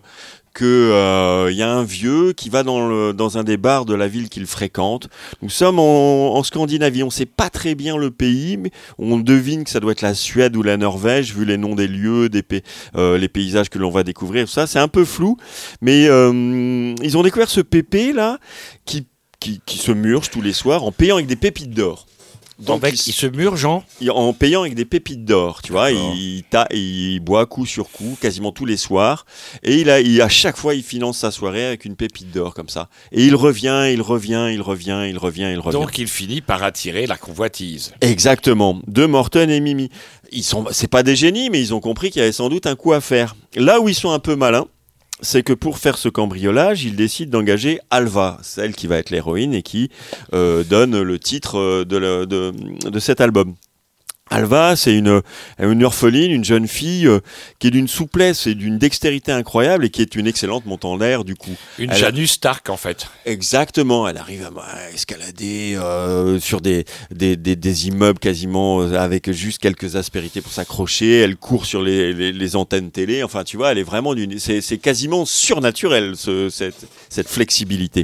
que euh, y a un vieux qui va dans, le, dans un des bars de la ville qu'il fréquente. Nous sommes en, en Scandinavie, on ne sait pas très bien le pays, mais on devine que ça doit être la Suède ou la Norvège, vu les noms des lieux, des pa- euh, les paysages que l'on va découvrir, tout ça, c'est un peu flou, mais euh, ils ont découvert ce pépé là, qui, qui, qui se murge tous les soirs en payant avec des pépites d'or.
Donc,
Donc,
il,
il-
il se murge, Jean.
il- en payant avec des pépites d'or, tu vois,
D'accord.
il, ta- il boit coup sur coup, quasiment tous les soirs, et il a, il, à chaque fois, il finance sa soirée avec une pépite d'or comme ça. Et il revient, il revient, il revient, il revient, il revient.
Donc il finit par attirer la convoitise.
Exactement, de Morton et Mimi. Ils sont, c'est pas des génies, mais ils ont compris qu'il y avait sans doute un coup à faire. Là où ils sont un peu malins, c'est que pour faire ce cambriolage, ils décident d'engager Alva, celle qui va être l'héroïne et qui euh, donne le titre euh, de, le- de, de cet album. Alva, c'est une, une orpheline, une jeune fille euh, qui est d'une souplesse et d'une dextérité incroyable et qui est une excellente montante en l'air du coup.
Une
Elle a-
Janus Stark, en fait.
Exactement, elle arrive à à escalader euh, sur des, des, des, des immeubles quasiment euh, avec juste quelques aspérités pour s'accrocher, elle court sur les, les, les antennes télé, enfin tu vois, elle est vraiment d'une, c'est, c'est quasiment surnaturel ce, cette, cette flexibilité.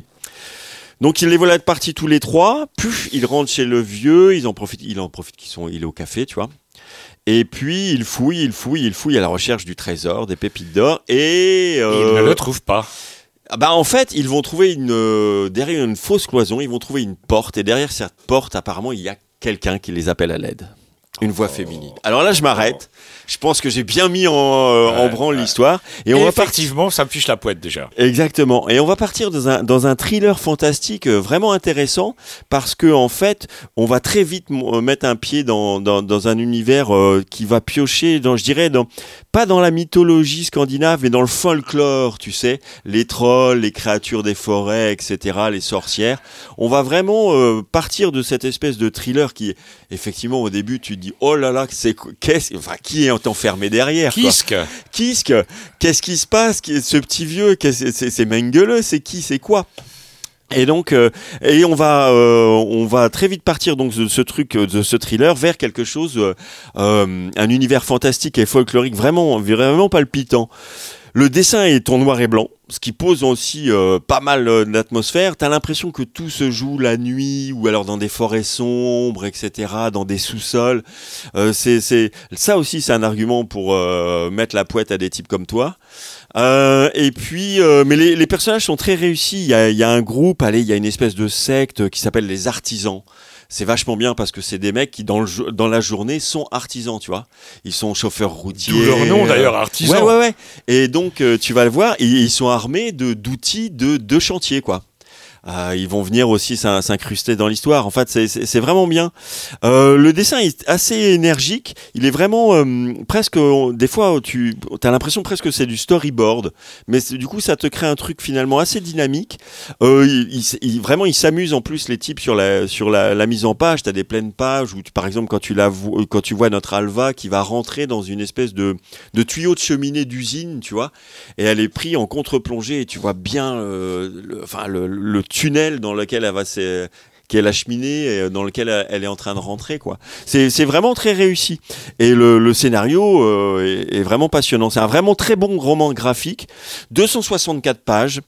Donc ils les voilà de partis tous les trois, puis ils rentrent chez le vieux, ils en profitent, il en profite qu'ils sont, il est au café, tu vois. Et puis il fouille, il fouille, il fouille à la recherche du trésor, des pépites d'or, et euh,
Il ne le trouve pas.
ah bah en fait, ils vont trouver une euh, derrière une fausse cloison, ils vont trouver une porte et derrière cette porte, apparemment, il y a quelqu'un qui les appelle à l'aide. Une voix féminine. Alors là, je m'arrête. Je pense que j'ai bien mis en, euh, en
Ouais,
branle
ouais.
l'histoire et
Et
on va partir.
effectivement, ça me fiche la poète déjà.
Exactement. Et on va partir dans un dans un thriller fantastique euh, vraiment intéressant parce que en fait, on va très vite m- euh, mettre un pied dans dans, dans un univers euh, qui va piocher dans, je dirais, dans pas dans la mythologie scandinave, mais dans le folklore, tu sais, les trolls, les créatures des forêts, et cetera, les sorcières. On va vraiment euh, partir de cette espèce de thriller qui, effectivement, au début, tu te dis, oh là là, c'est qu'est-ce, enfin, qui est enfermé derrière, quoi.
Kisk.
Kisk, qu'est-ce qui se passe? Qui- Ce petit vieux, qu'est-ce- c'est c'est Mengele, c'est qui, c'est quoi? Et donc, euh, et on va, euh, on va très vite partir donc de ce truc, euh, de ce thriller, vers quelque chose, euh, euh, un univers fantastique et folklorique vraiment, vraiment palpitant. Le dessin est en noir et blanc, ce qui pose aussi euh, pas mal euh, d'atmosphère. T'as l'impression que tout se joue la nuit ou alors dans des forêts sombres, et cetera, dans des sous-sols. Euh, c'est, c'est ça aussi, c'est un argument pour euh, mettre la poète à des types comme toi. Euh, et puis, euh, mais les, les personnages sont très réussis. Il y a, il y a un groupe, allez, il y a une espèce de secte qui s'appelle les artisans. C'est vachement bien parce que c'est des mecs qui dans le jo- dans la journée sont artisans, tu vois. Ils sont chauffeurs routiers.
D'où leur nom,
euh,
d'ailleurs, artisan.
Ouais, ouais, ouais. Et donc euh, tu vas le voir, ils, ils sont armés de d'outils de de chantier, quoi. Euh, ils vont venir aussi s'in- s'incruster dans l'histoire. En fait, c'est, c'est, c'est vraiment bien. Euh, le dessin est assez énergique. Il est vraiment euh, presque. euh, Des fois, tu as l'impression presque que c'est du storyboard, mais c'est- du coup, ça te crée un truc finalement assez dynamique. Euh, il, il- il- vraiment, ils s'amusent en plus les types sur la sur la, la mise en page. T'as des pleines pages où, tu- par exemple, quand tu la vo- quand tu vois notre Alva qui va rentrer dans une espèce de de tuyau de cheminée d'usine, tu vois, et elle est prise en contre-plongée et tu vois bien, euh, le, enfin le, le tunnel dans lequel elle va se qui est la cheminée et dans lequel elle elle est en train de rentrer, quoi. C'est c'est vraiment très réussi et le, le scénario euh, est, est vraiment passionnant. C'est un vraiment très bon roman graphique, deux cent soixante-quatre pages.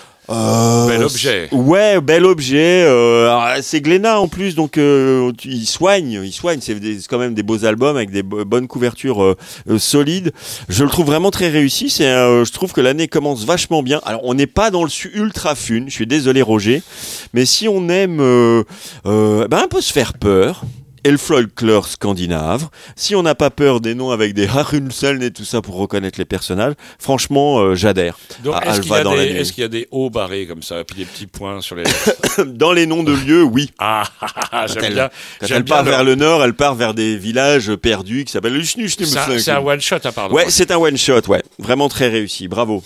Euh,
Bel objet.
Ouais, bel objet. Euh, alors, c'est Glénat en plus, donc euh, tu- il soigne, il soigne. C'est, des- c'est quand même des beaux albums avec des bo- bonnes couvertures euh, euh, solides. Je le trouve vraiment très réussi. C'est, euh, je trouve que l'année commence vachement bien. Alors on n'est pas dans le su- ultra fun. Je suis désolé Roger, mais si on aime euh, euh, ben un peu se faire peur. Et le folklore scandinave. Si on n'a pas peur des noms avec des Harunseln et tout ça pour reconnaître les personnages, franchement, euh, j'adhère.
Donc,
Ah,
est-ce,
Alva
qu'il y a
dans la
des,
nuit.
est-ce qu'il y a des hauts barrés comme ça, et puis des petits points sur les.
Dans les noms de lieux, oui.
Ah, ah, ah,
Quand
j'aime
elle,
bien.
quand
j'aime
elle
bien
part
le-
vers le nord, elle part vers des villages perdus qui s'appellent le
C'est un, c'est un one shot, hein, pardon.
Ouais, c'est un one shot, ouais. Vraiment très réussi. Bravo.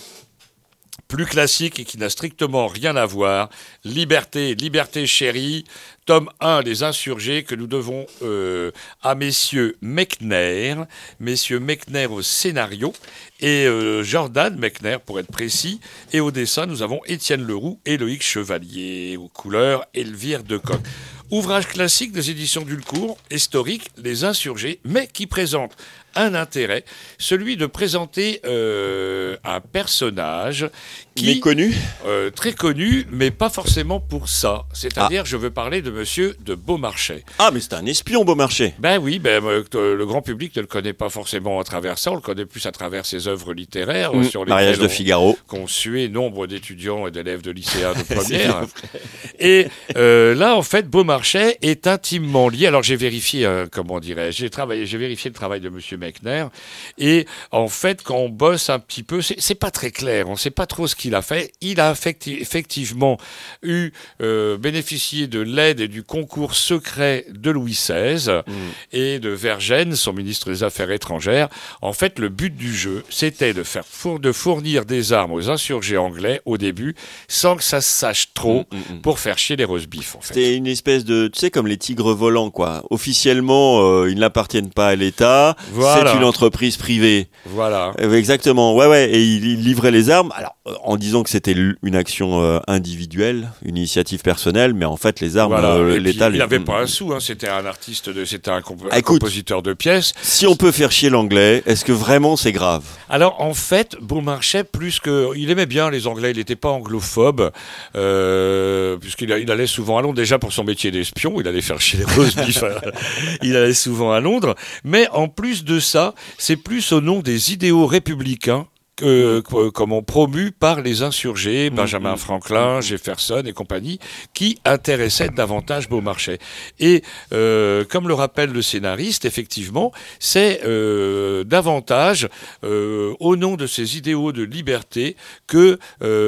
Plus classique et qui n'a strictement rien à voir. Liberté, liberté chérie. Tome un, Les Insurgés, que nous devons euh, à messieurs Mechner, messieurs Mechner au scénario, et euh, Jordan Mechner, pour être précis. Et au dessin, nous avons Étienne Leroux et Loïc Chevalier. Aux couleurs, Elvire Decoq. Ouvrage classique des éditions Dulcourt, historique, Les Insurgés, mais qui présente un intérêt, celui de présenter euh, un personnage qui
Mais connu.
euh, très connu, mais pas forcément pour ça. C'est-à-dire, je veux parler de Monsieur de Beaumarchais.
Ah, mais c'est un espion, Beaumarchais.
Ben oui, ben, euh, le grand public ne le connaît pas forcément à travers ça, on le connaît plus à travers ses œuvres littéraires,
Mmh.
sur
Mariage
lesquelles
de
on-
Figaro.
qu'ont sué nombre d'étudiants et d'élèves de lycéens de première. Et euh, là, en fait, Beaumarchais est intimement lié. Alors, j'ai vérifié, euh, comment dirais-je, j'ai travaillé, j'ai vérifié le travail de Monsieur Mechner. Et en fait, quand on bosse un petit peu, c'est, c'est pas très clair. On ne sait pas trop ce qu'il a fait. Il a effecti- effectivement eu euh, bénéficié de l'aide et du concours secret de Louis seize
Mmh.
et de Vergennes, son ministre des Affaires étrangères. En fait, le but du jeu, c'était de faire four- de fournir des armes aux insurgés anglais au début, sans que ça se sache trop,
Mmh, mmh, mmh.
pour faire chier les roast-beef, en fait.
C'était une espèce de, tu sais, comme les tigres volants, quoi. Officiellement, euh, ils n'appartiennent pas à l'État.
Voilà.
C'est une entreprise privée.
Voilà.
Euh, exactement. Ouais, ouais. Et il, il livrait les armes. Alors, euh, en disant que c'était l- une action euh, individuelle, une initiative personnelle, mais en fait, les armes,
Voilà.
euh,
Et puis,
l'État.
il
les-
n'avait pas un sou, hein. C'était un artiste, de, c'était un, comp- un
Écoute.
compositeur de pièces.
Si on peut faire chier l'anglais, est-ce que vraiment c'est grave?
Alors en fait, Beaumarchais, plus que il aimait bien les Anglais, il n'était pas anglophobe, euh, puisqu'il a- il allait souvent à Londres déjà pour son métier d'espion, il allait faire chier les roast-beef, il allait souvent à Londres. Mais en plus de ça, c'est plus au nom des idéaux républicains. Que, que- comment promu par les insurgés, Benjamin
mmh.
Franklin, Jefferson et compagnie, qui intéressaient davantage Beaumarchais. Et euh, comme le rappelle le scénariste, effectivement, c'est euh, davantage euh, au nom de ces idéaux de liberté que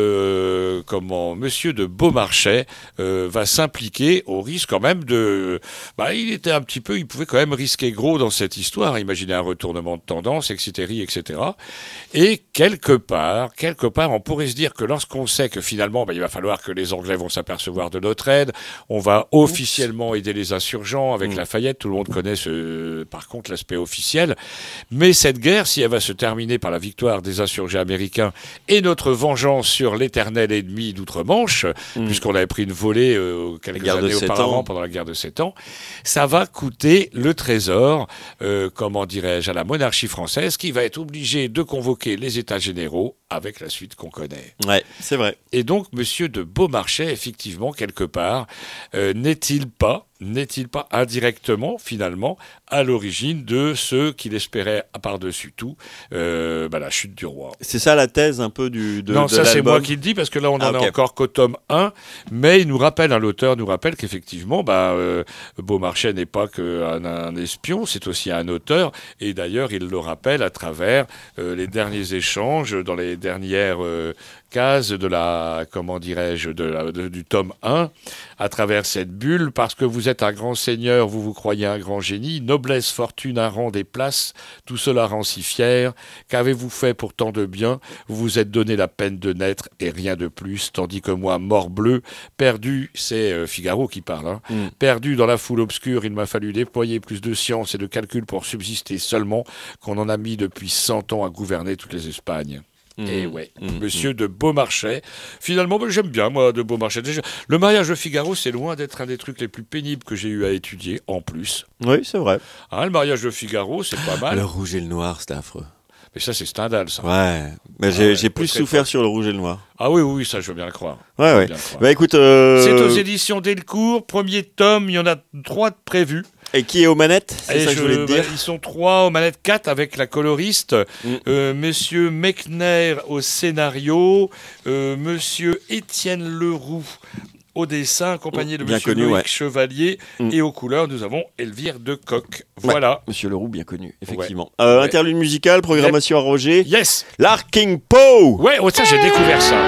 euh, comment Monsieur de Beaumarchais euh, va s'impliquer au risque quand même de... Bah, il était un petit peu, il pouvait quand même risquer gros dans cette histoire. Imaginez un retournement de tendance, et cetera, et cetera. Et quelque part, quelque part, on pourrait se dire que lorsqu'on sait que finalement, bah, il va falloir que les Anglais vont s'apercevoir de notre aide, on va officiellement aider les insurgents avec
Mmh.
Lafayette. Tout le monde connaît ce, par contre l'aspect officiel. Mais cette guerre, si elle va se terminer par la victoire des insurgés américains et notre vengeance sur l'éternel ennemi d'outre-Manche,
Mmh.
puisqu'on avait pris une volée euh, quelques
guerre de
années
sept
auparavant
ans.
pendant la guerre de sept ans, ça va coûter le trésor, euh, comment dirais-je, à la monarchie française, qui va être obligée de convoquer les États généraux avec la suite qu'on connaît.
Ouais, c'est vrai.
Et donc, Monsieur de Beaumarchais, effectivement, quelque part, euh, n'est-il pas, n'est-il pas indirectement, finalement, à l'origine de ce qu'il espérait, à par-dessus tout, euh, bah, la chute du roi.
C'est ça la thèse un peu du de,
non,
de
ça c'est
l'album.
moi qui le dis, parce que là on
Ah,
en
ok.
est encore qu'au tome un, mais il nous rappelle, hein, l'auteur nous rappelle qu'effectivement, bah, euh, Beaumarchais n'est pas qu'un un espion, c'est aussi un auteur, et d'ailleurs il le rappelle à travers euh, les derniers échanges, dans les dernières euh, cases de la, comment dirais-je, de la- de- du tome un, à travers cette bulle, parce que vous êtes un grand seigneur, vous vous croyez un grand génie, noblesse, fortune, un rang des places, tout cela rend si fier, qu'avez-vous fait pour tant de bien, vous vous êtes donné la peine de naître et rien de plus, tandis que moi, morbleu, perdu, c'est euh, Figaro qui parle, hein,
Mm.
perdu dans la foule obscure, il m'a fallu déployer plus de science et de calcul pour subsister seulement qu'on en a mis depuis cent ans à gouverner toutes les Espagnes. Et ouais,
Mmh.
Monsieur de Beaumarchais. Finalement, ben, j'aime bien, moi, de Beaumarchais. Déjà, le mariage de Figaro, c'est loin d'être un des trucs les plus pénibles que j'ai eu à étudier, en plus.
Oui, c'est vrai.
Hein, le mariage de Figaro, c'est pas mal.
Le rouge et le noir, c'était affreux.
Mais ça, c'est Stendhal, ça.
Ouais. Mais
Ah
j'ai
ouais,
j'ai plus
très
souffert
fort.
sur le rouge et le noir.
Ah oui, oui, oui, ça, je veux bien le croire.
Ouais,
Je veux
ouais.
bien le croire.
Bah écoute. euh,
C'est aux éditions Delcourt, premier tome, il y en a trois de prévus.
Et qui est aux manettes? C'est
Et
ça que je voulais te dire.
bah, ils sont trois aux manettes, quatre avec la coloriste.
Mm.
Euh, Monsieur Mechner au scénario, euh, Monsieur Étienne Leroux au dessin, accompagné de
Bien
Monsieur
connu,
Loïc
ouais.
Chevalier.
Mm.
Et aux couleurs, nous avons Elvire de Coq. Voilà.
Monsieur Leroux, bien connu, effectivement. Euh,
Ouais.
Interlude musical, programmation à Roger.
Yes.
Larking Poe.
Ouais, oh, ça, j'ai découvert ça.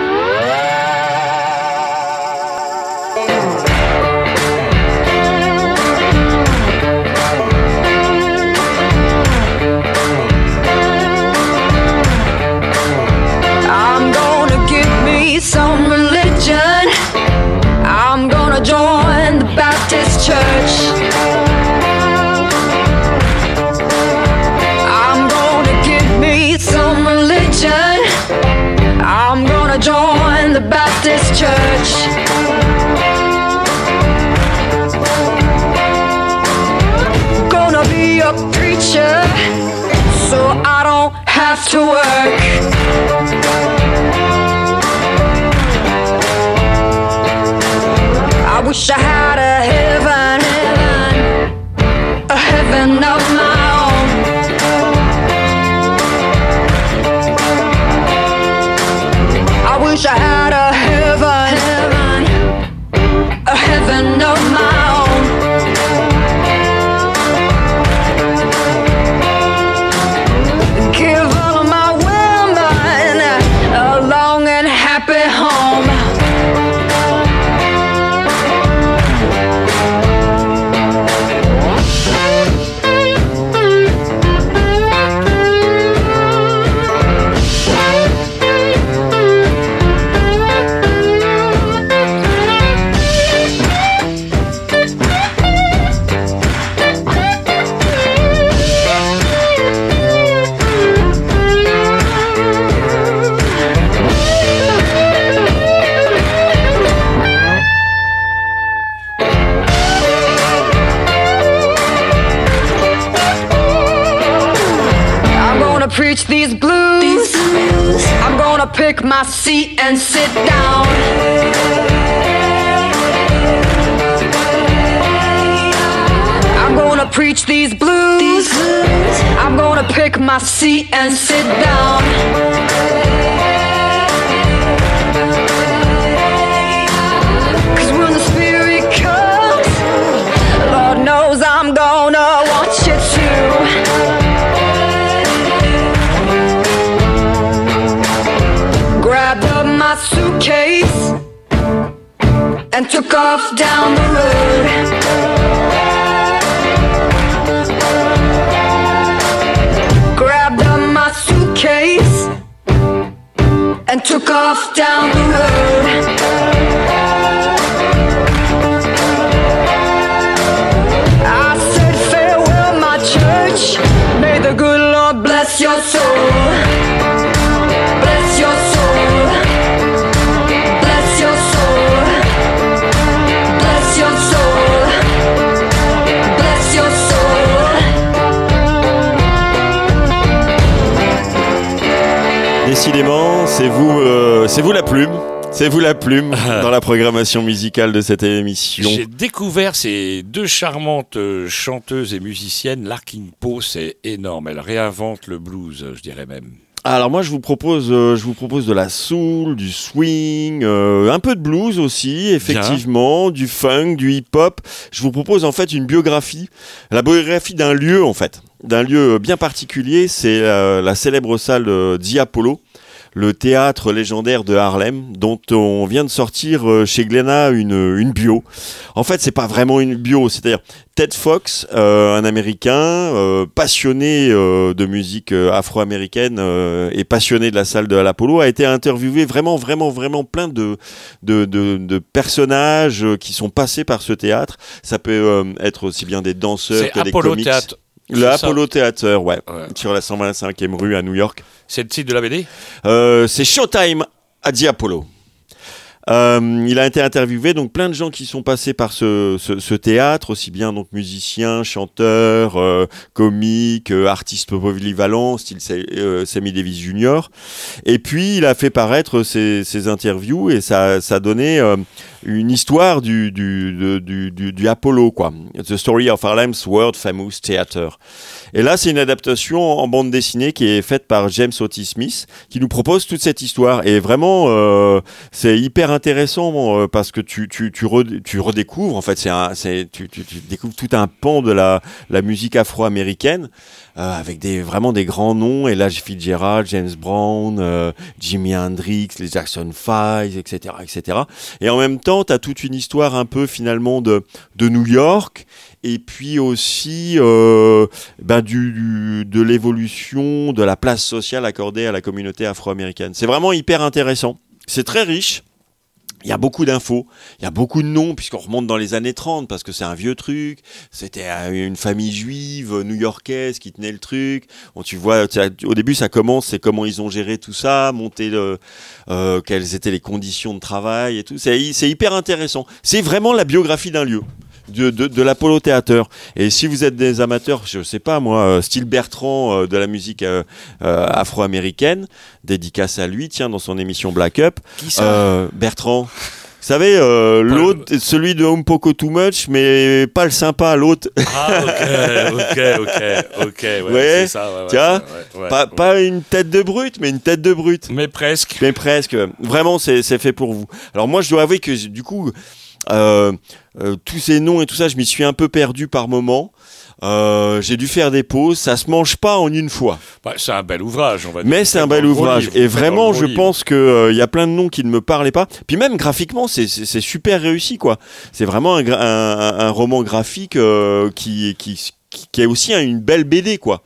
I'm gonna give me some religion. I'm gonna join the Baptist church. I'm gonna give me some religion. I'm gonna
back to work. I wish I had a heaven, heaven, a heaven of my own. I wish I had a heaven, heaven, a heaven of my own. Give all of my women a long and happy home. Preach these blues. these blues. I'm gonna pick my seat and sit down. I'm gonna preach these blues. these blues. I'm gonna pick my seat and sit down. Cause when the Spirit comes, Lord knows I'm gonna want you to. Grabbed up my suitcase and took off down the road. Grabbed up my suitcase and took off down the road. I said farewell, my church. May the good Lord bless your soul. Bless your soul. Bless your soul. Bless your soul. Bless your soul.
Décidément, c'est vous, euh, c'est vous la plume. C'est vous la plume dans la programmation musicale de cette émission.
J'ai découvert ces deux charmantes chanteuses et musiciennes. Larkin Poe, c'est énorme. Elle réinvente le blues, je dirais même.
Alors moi je vous propose, euh, je vous propose de la soul, du swing, euh, un peu de blues aussi, effectivement, bien. Du funk, du hip-hop. Je vous propose en fait une biographie, la biographie d'un lieu en fait, d'un lieu bien particulier. C'est euh, la célèbre salle euh, Diapolo, le théâtre légendaire de Harlem, dont on vient de sortir euh, chez Glénat une, une bio. En fait, c'est pas vraiment une bio, c'est-à-dire Ted Fox, euh, un Américain euh, passionné euh, de musique euh, afro-américaine euh, et passionné de la salle de l'Apollo, a été interviewé vraiment, vraiment, vraiment plein de de, de, de personnages euh, qui sont passés par ce théâtre. Ça peut euh, être aussi bien des danseurs
c'est
que
Apollo
des comiques.
Théâtre.
Le
C'est
Apollo
ça.
Theater, ouais,
Ouais.
sur la cent vingt-cinquième rue à New York.
C'est le titre de la B D.
Euh, c'est Showtime à Diapolo. Euh, il a été interviewé, donc plein de gens qui sont passés par ce, ce, ce théâtre, aussi bien donc musiciens, chanteurs, euh, comiques, euh, artistes polyvalents, style euh, Sammy Davis junior Et puis il a fait paraître ces, ces interviews et ça, ça donnait euh, une histoire du, du, de, du, du, du Apollo, quoi. The Story of Harlem's World Famous Theater. Et là, c'est une adaptation en bande dessinée qui est faite par James Otis Smith, qui nous propose toute cette histoire. Et vraiment, euh, c'est hyper intéressant euh, parce que tu, tu, tu, re, tu redécouvres, en fait, c'est un, c'est, tu, tu, tu découvres tout un pan de la, la musique afro-américaine, euh, avec des, vraiment des grands noms, Ella Fitzgerald, James Brown, euh, Jimi Hendrix, les Jackson Five, et cetera, et cetera. Et en même temps, tu as toute une histoire un peu finalement de, de New York, et puis aussi euh, ben du, du, de l'évolution de la place sociale accordée à la communauté afro-américaine. C'est vraiment hyper intéressant. C'est très riche. Il y a beaucoup d'infos, il y a beaucoup de noms, puisqu'on remonte dans les années trente, parce que c'est un vieux truc. C'était une famille juive new-yorkaise qui tenait le truc. Bon, tu vois, au début, ça commence, c'est comment ils ont géré tout ça, monter le, euh, quelles étaient les conditions de travail et tout. C'est, c'est hyper intéressant. C'est vraiment la biographie d'un lieu. de, de, de l'Apollo Theater. Et si vous êtes des amateurs, je sais pas moi, euh, style Bertrand euh, de la musique euh, euh, afro-américaine, dédicace à lui, tiens, dans son émission Black Up.
Qui ça
euh, Bertrand. Vous savez, euh, l'autre, celui de Home Poco Too Much, mais pas le sympa, l'autre.
Ah, ok, ok, ok, ok, ouais,
Ouais,
c'est ça, ouais, ouais,
tiens,
ouais, ouais,
pas,
ouais.
pas une tête de brute, mais une tête de brute.
Mais presque.
Mais presque. Vraiment, c'est, c'est fait pour vous. Alors moi, je dois avouer que du coup, euh, euh, tous ces noms et tout ça, je m'y suis un peu perdu par moment. Euh, j'ai dû faire des pauses. Ça se mange pas en une fois.
Bah, c'est un bel ouvrage, on va dire.
Mais c'est un bel ouvrage. Et vraiment, je pense que euh, il y a plein de noms qui ne me parlaient pas. Puis même graphiquement, c'est, c'est, c'est super réussi, quoi. C'est vraiment un, gra- un, un, un roman graphique euh, qui, qui, qui, qui est aussi une belle B D, quoi.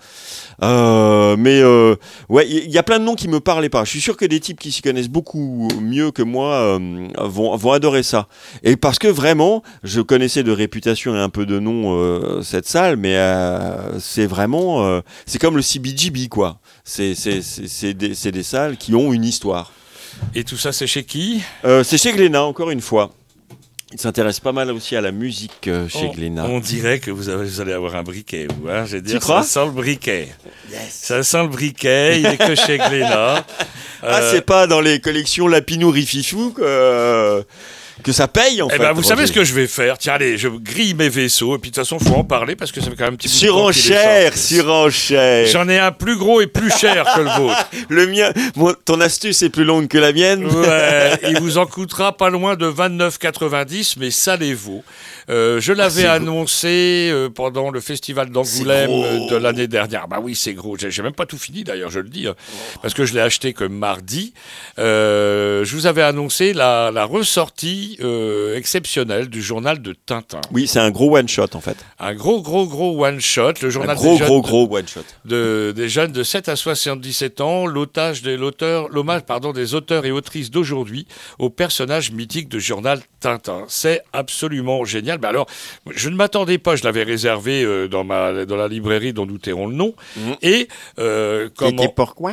Euh, mais euh, ouais, il y a plein de noms qui me parlaient pas. Je suis sûr que des types qui s'y connaissent beaucoup mieux que moi euh, vont, vont adorer ça. Et parce que vraiment, je connaissais de réputation et un peu de nom euh, cette salle, mais euh, c'est vraiment, euh, c'est comme le C B G B, quoi. C'est c'est c'est c'est des, c'est des salles qui ont une histoire.
Et tout ça, c'est chez qui?
Euh, c'est chez Glénat, encore une fois. Il s'intéresse pas mal aussi à la musique euh, chez
on,
Glénat.
on dirait que vous, avez, vous allez avoir un briquet, vous, hein, je veux dire,
crois
ça sent le briquet. Ça sent le briquet, il est que chez Glénat.
Ah,
Euh,
c'est pas dans les collections Lapinou Rififou que, euh, que ça paye, en
Eh
fait.
ben, vous
Roger.
savez ce que je vais faire? Tiens, allez, je grille mes vaisseaux, et puis de toute façon, faut en parler, parce que ça fait quand même un petit bout de temps qu'il est
Surenchère,
sorti.
surenchère.
J'en ai un plus gros et plus cher que le vôtre.
Le mien, bon, ton astuce est plus longue que la mienne.
Ouais, il vous en coûtera pas loin de vingt-neuf quatre-vingt-dix, mais ça les vaut. Euh, je l'avais
c'est
annoncé euh, pendant le festival d'Angoulême
C'est gros.
euh, de l'année dernière. Bah oui, c'est gros. J'ai, j'ai même pas tout fini d'ailleurs, je le dis, hein, parce que je l'ai acheté que mardi. Euh, je vous avais annoncé la, la ressortie euh, exceptionnelle du journal de Tintin.
Oui, c'est un gros one-shot, en fait.
Un gros, gros, gros one-shot. Le
Un
journal
gros,
des jeunes
gros,
de-
gros one-shot.
de, des jeunes de sept à soixante-dix-sept ans, l'otage des, l'auteur, l'hommage pardon, des auteurs et autrices d'aujourd'hui aux personnages mythiques de journal Tintin. C'est absolument génial. Ben alors, je ne m'attendais pas, je l'avais réservé euh, dans, ma, dans la librairie dont nous tairons le nom.
Mhm.
Et euh, comment...
Et pourquoi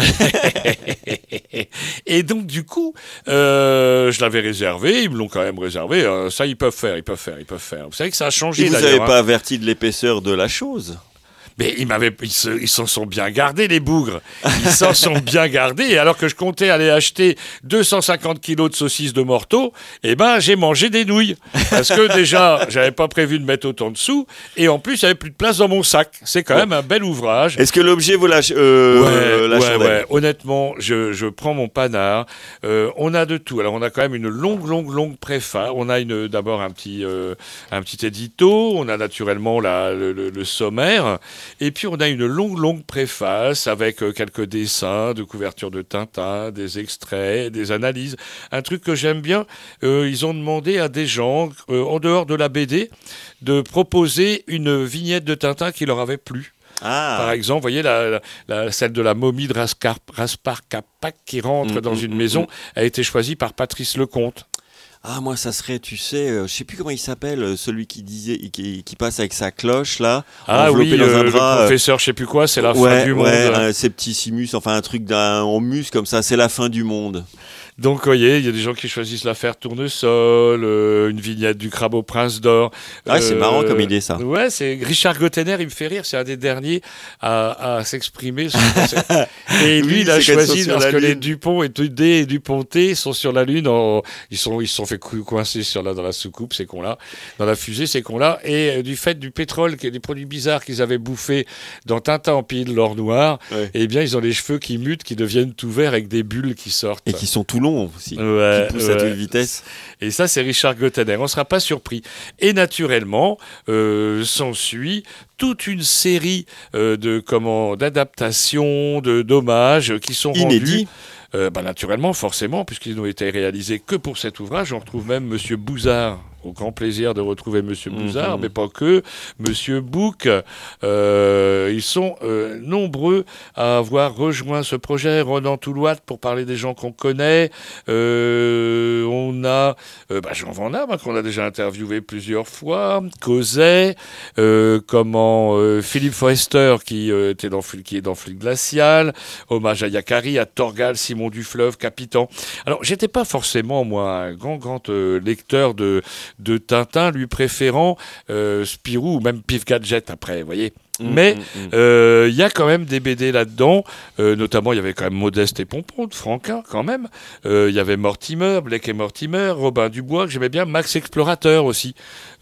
Et donc, du coup, euh, je l'avais réservé, ils me l'ont quand même réservé. hein. Ça, ils peuvent faire, ils peuvent faire, ils peuvent faire. Vous savez que ça a changé
Et vous
d'ailleurs.
n'avez
hein.
pas averti de l'épaisseur de la chose?
Mais ils m'avaient, ils, se- ils s'en sont bien gardés, les bougres. Ils s'en sont bien gardés. Et alors que je comptais aller acheter deux cent cinquante kilos de saucisses de Morteau, eh ben, j'ai mangé des nouilles. Parce que déjà, j'avais pas prévu de mettre autant de sous. Et en plus, il y avait plus de place dans mon sac. C'est quand même un bel ouvrage.
Est-ce que l'objet vaut la, ch- euh,
Ouais,
la
ouais,
chandelle?
ouais. Honnêtement, je, je prends mon panard. Euh, on a de tout. Alors, on a quand même une longue, longue, longue préface. On a une, d'abord un petit, euh, un petit édito. On a naturellement la, le, le- le sommaire. Et puis, on a une longue, longue préface avec euh, quelques dessins de couverture de Tintin, des extraits, des analyses. Un truc que j'aime bien, euh, ils ont demandé à des gens, euh, en dehors de la B D, de proposer une vignette de Tintin qui leur avait plu.
Ah.
Par exemple, vous voyez la, la- la- celle de la momie de Raskar, Raspar Kapak qui rentre
Mm,
dans
mm,
une
mm,
maison
mm.
a été choisie par Patrice Lecomte.
Ah, moi, ça serait, tu sais, euh, je sais plus comment il s'appelle, euh, celui qui disait, qui, qui passe avec sa cloche, là,
Ah
enveloppé
oui,
dans
euh,
un
le
drap. euh,
professeur, je sais plus quoi, c'est la
ouais,
fin du monde.
ouais, un Septissimus, enfin un truc d'un, en mus comme ça, c'est la fin du monde.
Donc, vous voyez, il y a des gens qui choisissent l'affaire Tournesol, euh, une vignette du Crabe au Prince d'Or.
Ah, c'est marrant comme idée, ça.
Ouais, c'est Richard Gottener, il me fait rire, c'est un des derniers à, à s'exprimer. sur- et lui,
Oui,
il a
c'est quand ils sont
choisi,
sur
parce
la
que les
Lune.
Dupont et Dudé et Duponté sont sur la Lune, en- ils sont ils se sont fait cou- coincer sur la, dans la soucoupe, ces cons-là, dans la fusée, ces cons-là, et euh, du fait du pétrole, qui est des produits bizarres qu'ils avaient bouffés dans Tintin en Pays de l'Or Noir,
Ouais.
eh bien, ils ont les cheveux qui mutent, qui deviennent tout verts avec des bulles qui sortent.
Et qui sont tout longs aussi.
Ouais,
qui poussent à
ouais.
toute vitesse.
Et ça, c'est Richard Gottener. On ne sera pas surpris. Et naturellement, euh, s'ensuit toute une série euh, de comment d'adaptations, de d'hommages qui sont
Inédits.
rendus. Euh, bah, naturellement, forcément, puisqu'ils n'ont été réalisés que pour cet ouvrage. On retrouve même Monsieur Bouzard. Au grand plaisir de retrouver Monsieur Bouzard,
Mhm.
mais pas que. Monsieur Bouc. Euh, ils sont euh, nombreux à avoir rejoint ce projet. Ronan Toulouat, pour parler des gens qu'on connaît. Euh, on a euh, bah, Jean Van Damme, hein, qu'on a déjà interviewé plusieurs fois. Causet. Euh, comment euh, Philippe Forester, qui, euh, était dans, Fl- qui est dans Fluide Glacial. Hommage à Yakari, à Torgal, Simon Dufleuve, Capitan. Alors, j'étais pas forcément, moi, un grand, grand euh, lecteur de de Tintin, lui préférant euh, Spirou ou même Pif Gadget après, vous voyez.
Mmh,
Mais
mmh, mmh.
euh, il y a quand même des B D là-dedans, euh, notamment il y avait quand même Modeste et Pompon de Franquin quand même, euh, il y avait Mortimer, Blake et Mortimer, Robin Dubois que j'aimais bien, Max Explorateur aussi,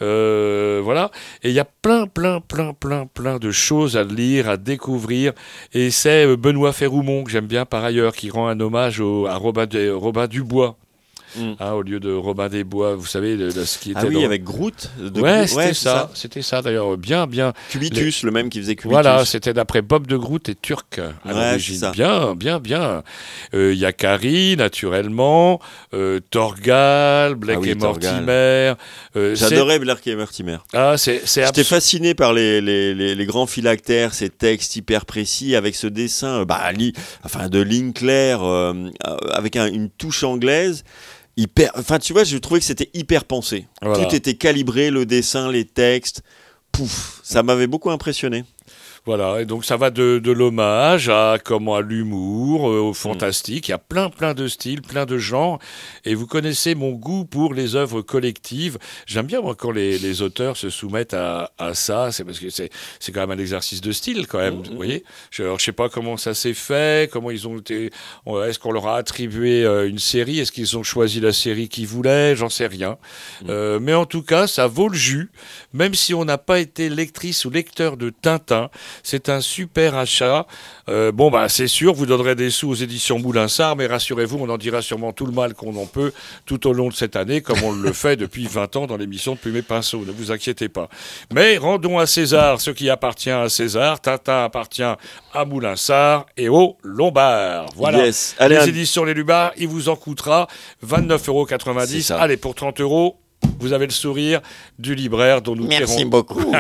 euh, voilà, et il y a plein plein plein plein plein de choses à lire, à découvrir, et c'est euh, Benoît Ferroumont que j'aime bien par ailleurs, qui rend un hommage au, à Robin, de, Robin Dubois.
Mm.
Hein, au lieu de Robin des Bois, vous savez, de, de ce qui était
Ah oui,
dans...
avec Groot. de
Ouais,
Groot.
c'était
c'est
ça, c'était ça d'ailleurs, bien, bien.
Cubitus, le même qui faisait Cubitus.
Voilà, c'était d'après Bob de Groot et Turc à
Ouais,
l'origine.
c'est ça.
Bien, bien, bien. Il euh, y a Carrie, naturellement, euh, Torgal, Blake
Ah oui,
et
Torgal.
Mortimer. Euh,
J'adorais Blake et Mortimer.
c'est... Ah, c'est, c'est
J'étais
abs-
fasciné par les, les, les, les grands phylactères, ces textes hyper précis, avec ce dessin euh, bah, li- enfin, de ligne claire, euh, euh, avec un- une touche anglaise. Hyper, enfin, tu vois, je trouvais que c'était hyper pensé.
Voilà.
Tout était calibré, le dessin, les textes. Pouf, ça m'avait beaucoup impressionné.
Voilà, et donc ça va de, de l'hommage à comment à l'humour, euh, au fantastique. Il y a plein, plein de styles, plein de genres. Et vous connaissez mon goût pour les œuvres collectives. J'aime bien moi, quand les, les auteurs se soumettent à, à ça. C'est parce que c'est, c'est quand même un exercice de style, quand même. Vous voyez, je, alors, je sais pas comment ça s'est fait, comment ils ont été. Est-ce qu'on leur a attribué euh, une série? Est-ce qu'ils ont choisi la série qu'ils voulaient? J'en sais rien. Euh, mais en tout cas, ça vaut le jus. Même si on n'a pas été lectrice ou lecteur de Tintin. C'est un super achat. Euh, bon, bah, c'est sûr, vous donnerez des sous aux éditions Moulinsart, mais rassurez-vous, on en dira sûrement tout le mal qu'on en peut tout au long de cette année, comme on le fait depuis vingt ans dans l'émission de Plume et Pinceau. Ne vous inquiétez pas. Mais rendons à César ce qui appartient à César. Tintin appartient à Moulinsart et au Lombard. Voilà.
Yes. Allez,
Les
un-
éditions Les Lubards, il vous en coûtera vingt-neuf euros quatre-vingt-dix.
C'est ça.
Allez, pour trente euros. Vous avez le sourire du libraire dont nous
Merci
tairons-
beaucoup.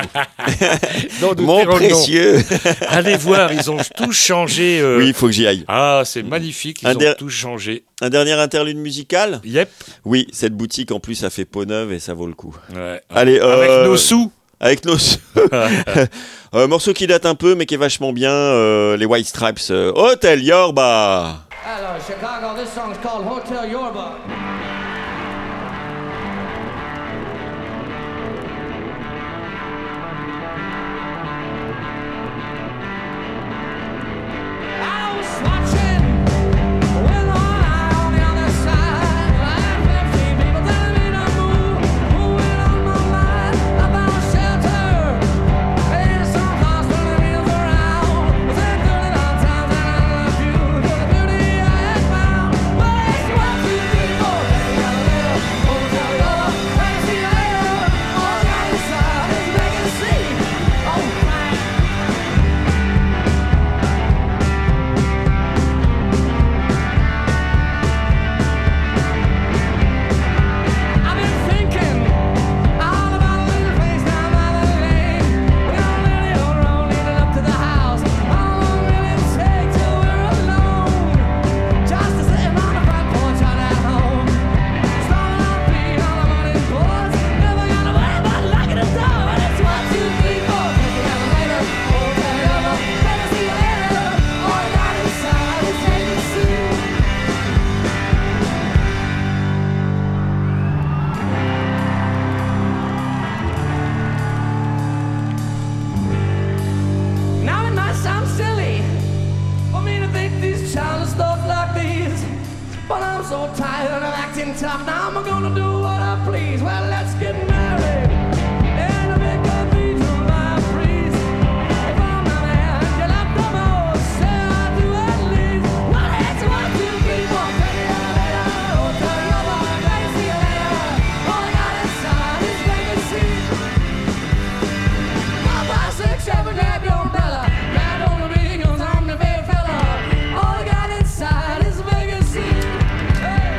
dont nous
Mon
tairons le nom.
précieux.
Allez voir, ils ont tous changé. euh,
Oui, il faut que j'y aille.
Ah, c'est magnifique, ils
Un
ont
der-
tous changé.
Un dernier interlude musical.
Yep.
Oui, cette boutique en plus, ça fait peau neuve et ça vaut le coup.
Ouais.
Allez,
Avec
euh,
nos sous.
Avec nos euh, morceau qui date un peu mais qui est vachement bien, euh, les White Stripes, euh, Hotel Yorba.
Hello, Chicago. This song's called Hotel Yorba. I was watching with one eye on the other side. I had fifty people telling me to move, moving on my mind about shelter. And some cars turning wheels around. Was there thirty long times that I loved you? For the beauty I had found. But it's what you people take out of there. Hotel Yorba, fancy later. All I got inside is vacancy. Oh, man. I've been thinking all about a little place down by the lane. We don't really own road leading up to the house. How long will it take till we're alone? Just to sit on the front porch on at home. Stomping our feet on the morning boards. Never gonna worry about locking the door. And it's one, two, three, four. Take the elevator. Hotel Yorba. Better see you later. All I got inside is vacancy. Now it might sound silly for me to think these childish thoughts like these, but I'm so tired of acting tough. Now I'm gonna do what I please. Well, let's get married in a big cathedral by a priest. If I'm the man you love the most, say I do at least. Well, it's one, two, three, four. Take the elevator, hotel Yorba, baby, see you later. All I got inside is vacancy. Five, five, six, seven, grab your umbrella. Grab on the ring, 'cause I'm the big fella. All I got inside is vacancy. Hey.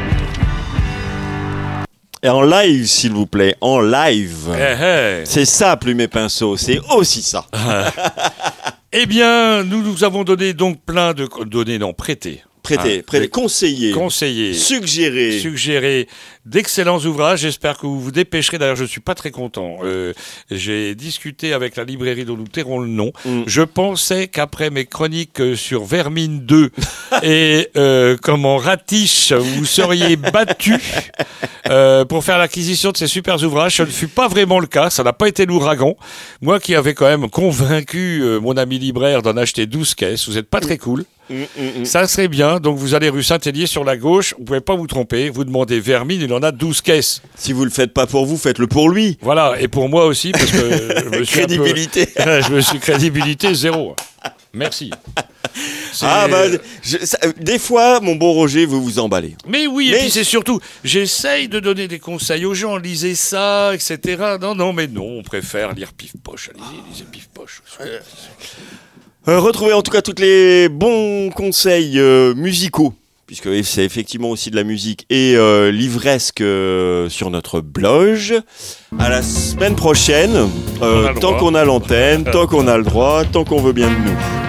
Et en live, s'il vous plaît, en live.
Eh, eh.
C'est ça, Plume et Pinceau, c'est aussi ça.
Eh bien, nous nous avons donné donc plein de... Donné, non, prêté.
Prêter,
Ah,
prêter,
mais-
conseiller,
conseiller,
suggérer.
suggérer d'excellents ouvrages. J'espère que vous vous dépêcherez. D'ailleurs, je ne suis pas très content. Euh, j'ai discuté avec la librairie dont nous tairons le nom.
Mm.
Je pensais qu'après mes chroniques euh, sur Vermine deux et euh, comment Ratiche, vous seriez battu euh, pour faire l'acquisition de ces super ouvrages. Ce ne fut pas vraiment le cas. Ça n'a pas été l'ouragan. Moi qui avais quand même convaincu euh, mon ami libraire d'en acheter douze caisses. Vous n'êtes pas très cool.
Mm, mm, mm.
Ça serait bien. Donc vous allez rue Saint-Hélier sur la gauche. Vous pouvez pas vous tromper. Vous demandez Vermine, il en a douze caisses.
Si vous le faites pas pour vous, faites-le pour lui.
Voilà. Et pour moi aussi, parce que je me suis un peu-
Crédibilité.
je me suis crédibilité zéro. Merci. C'est-
Ah bah, je- ça- des fois, mon bon Roger, vous vous emballez.
Mais oui,
Mais-
et puis c'est surtout, j'essaye de donner des conseils aux gens, lisez ça, et cetera. Non, non, mais non, on préfère lire Pif-Poche. Allez-y, lisez Pif-Poche.
Euh, retrouvez en tout cas tous les bons conseils euh, musicaux, puisque c'est effectivement aussi de la musique et euh, livresque euh, sur notre blog. À la semaine prochaine,
On a
euh,
le
tant
droit.
qu'on a l'antenne, tant qu'on a le droit, tant qu'on veut bien de nous.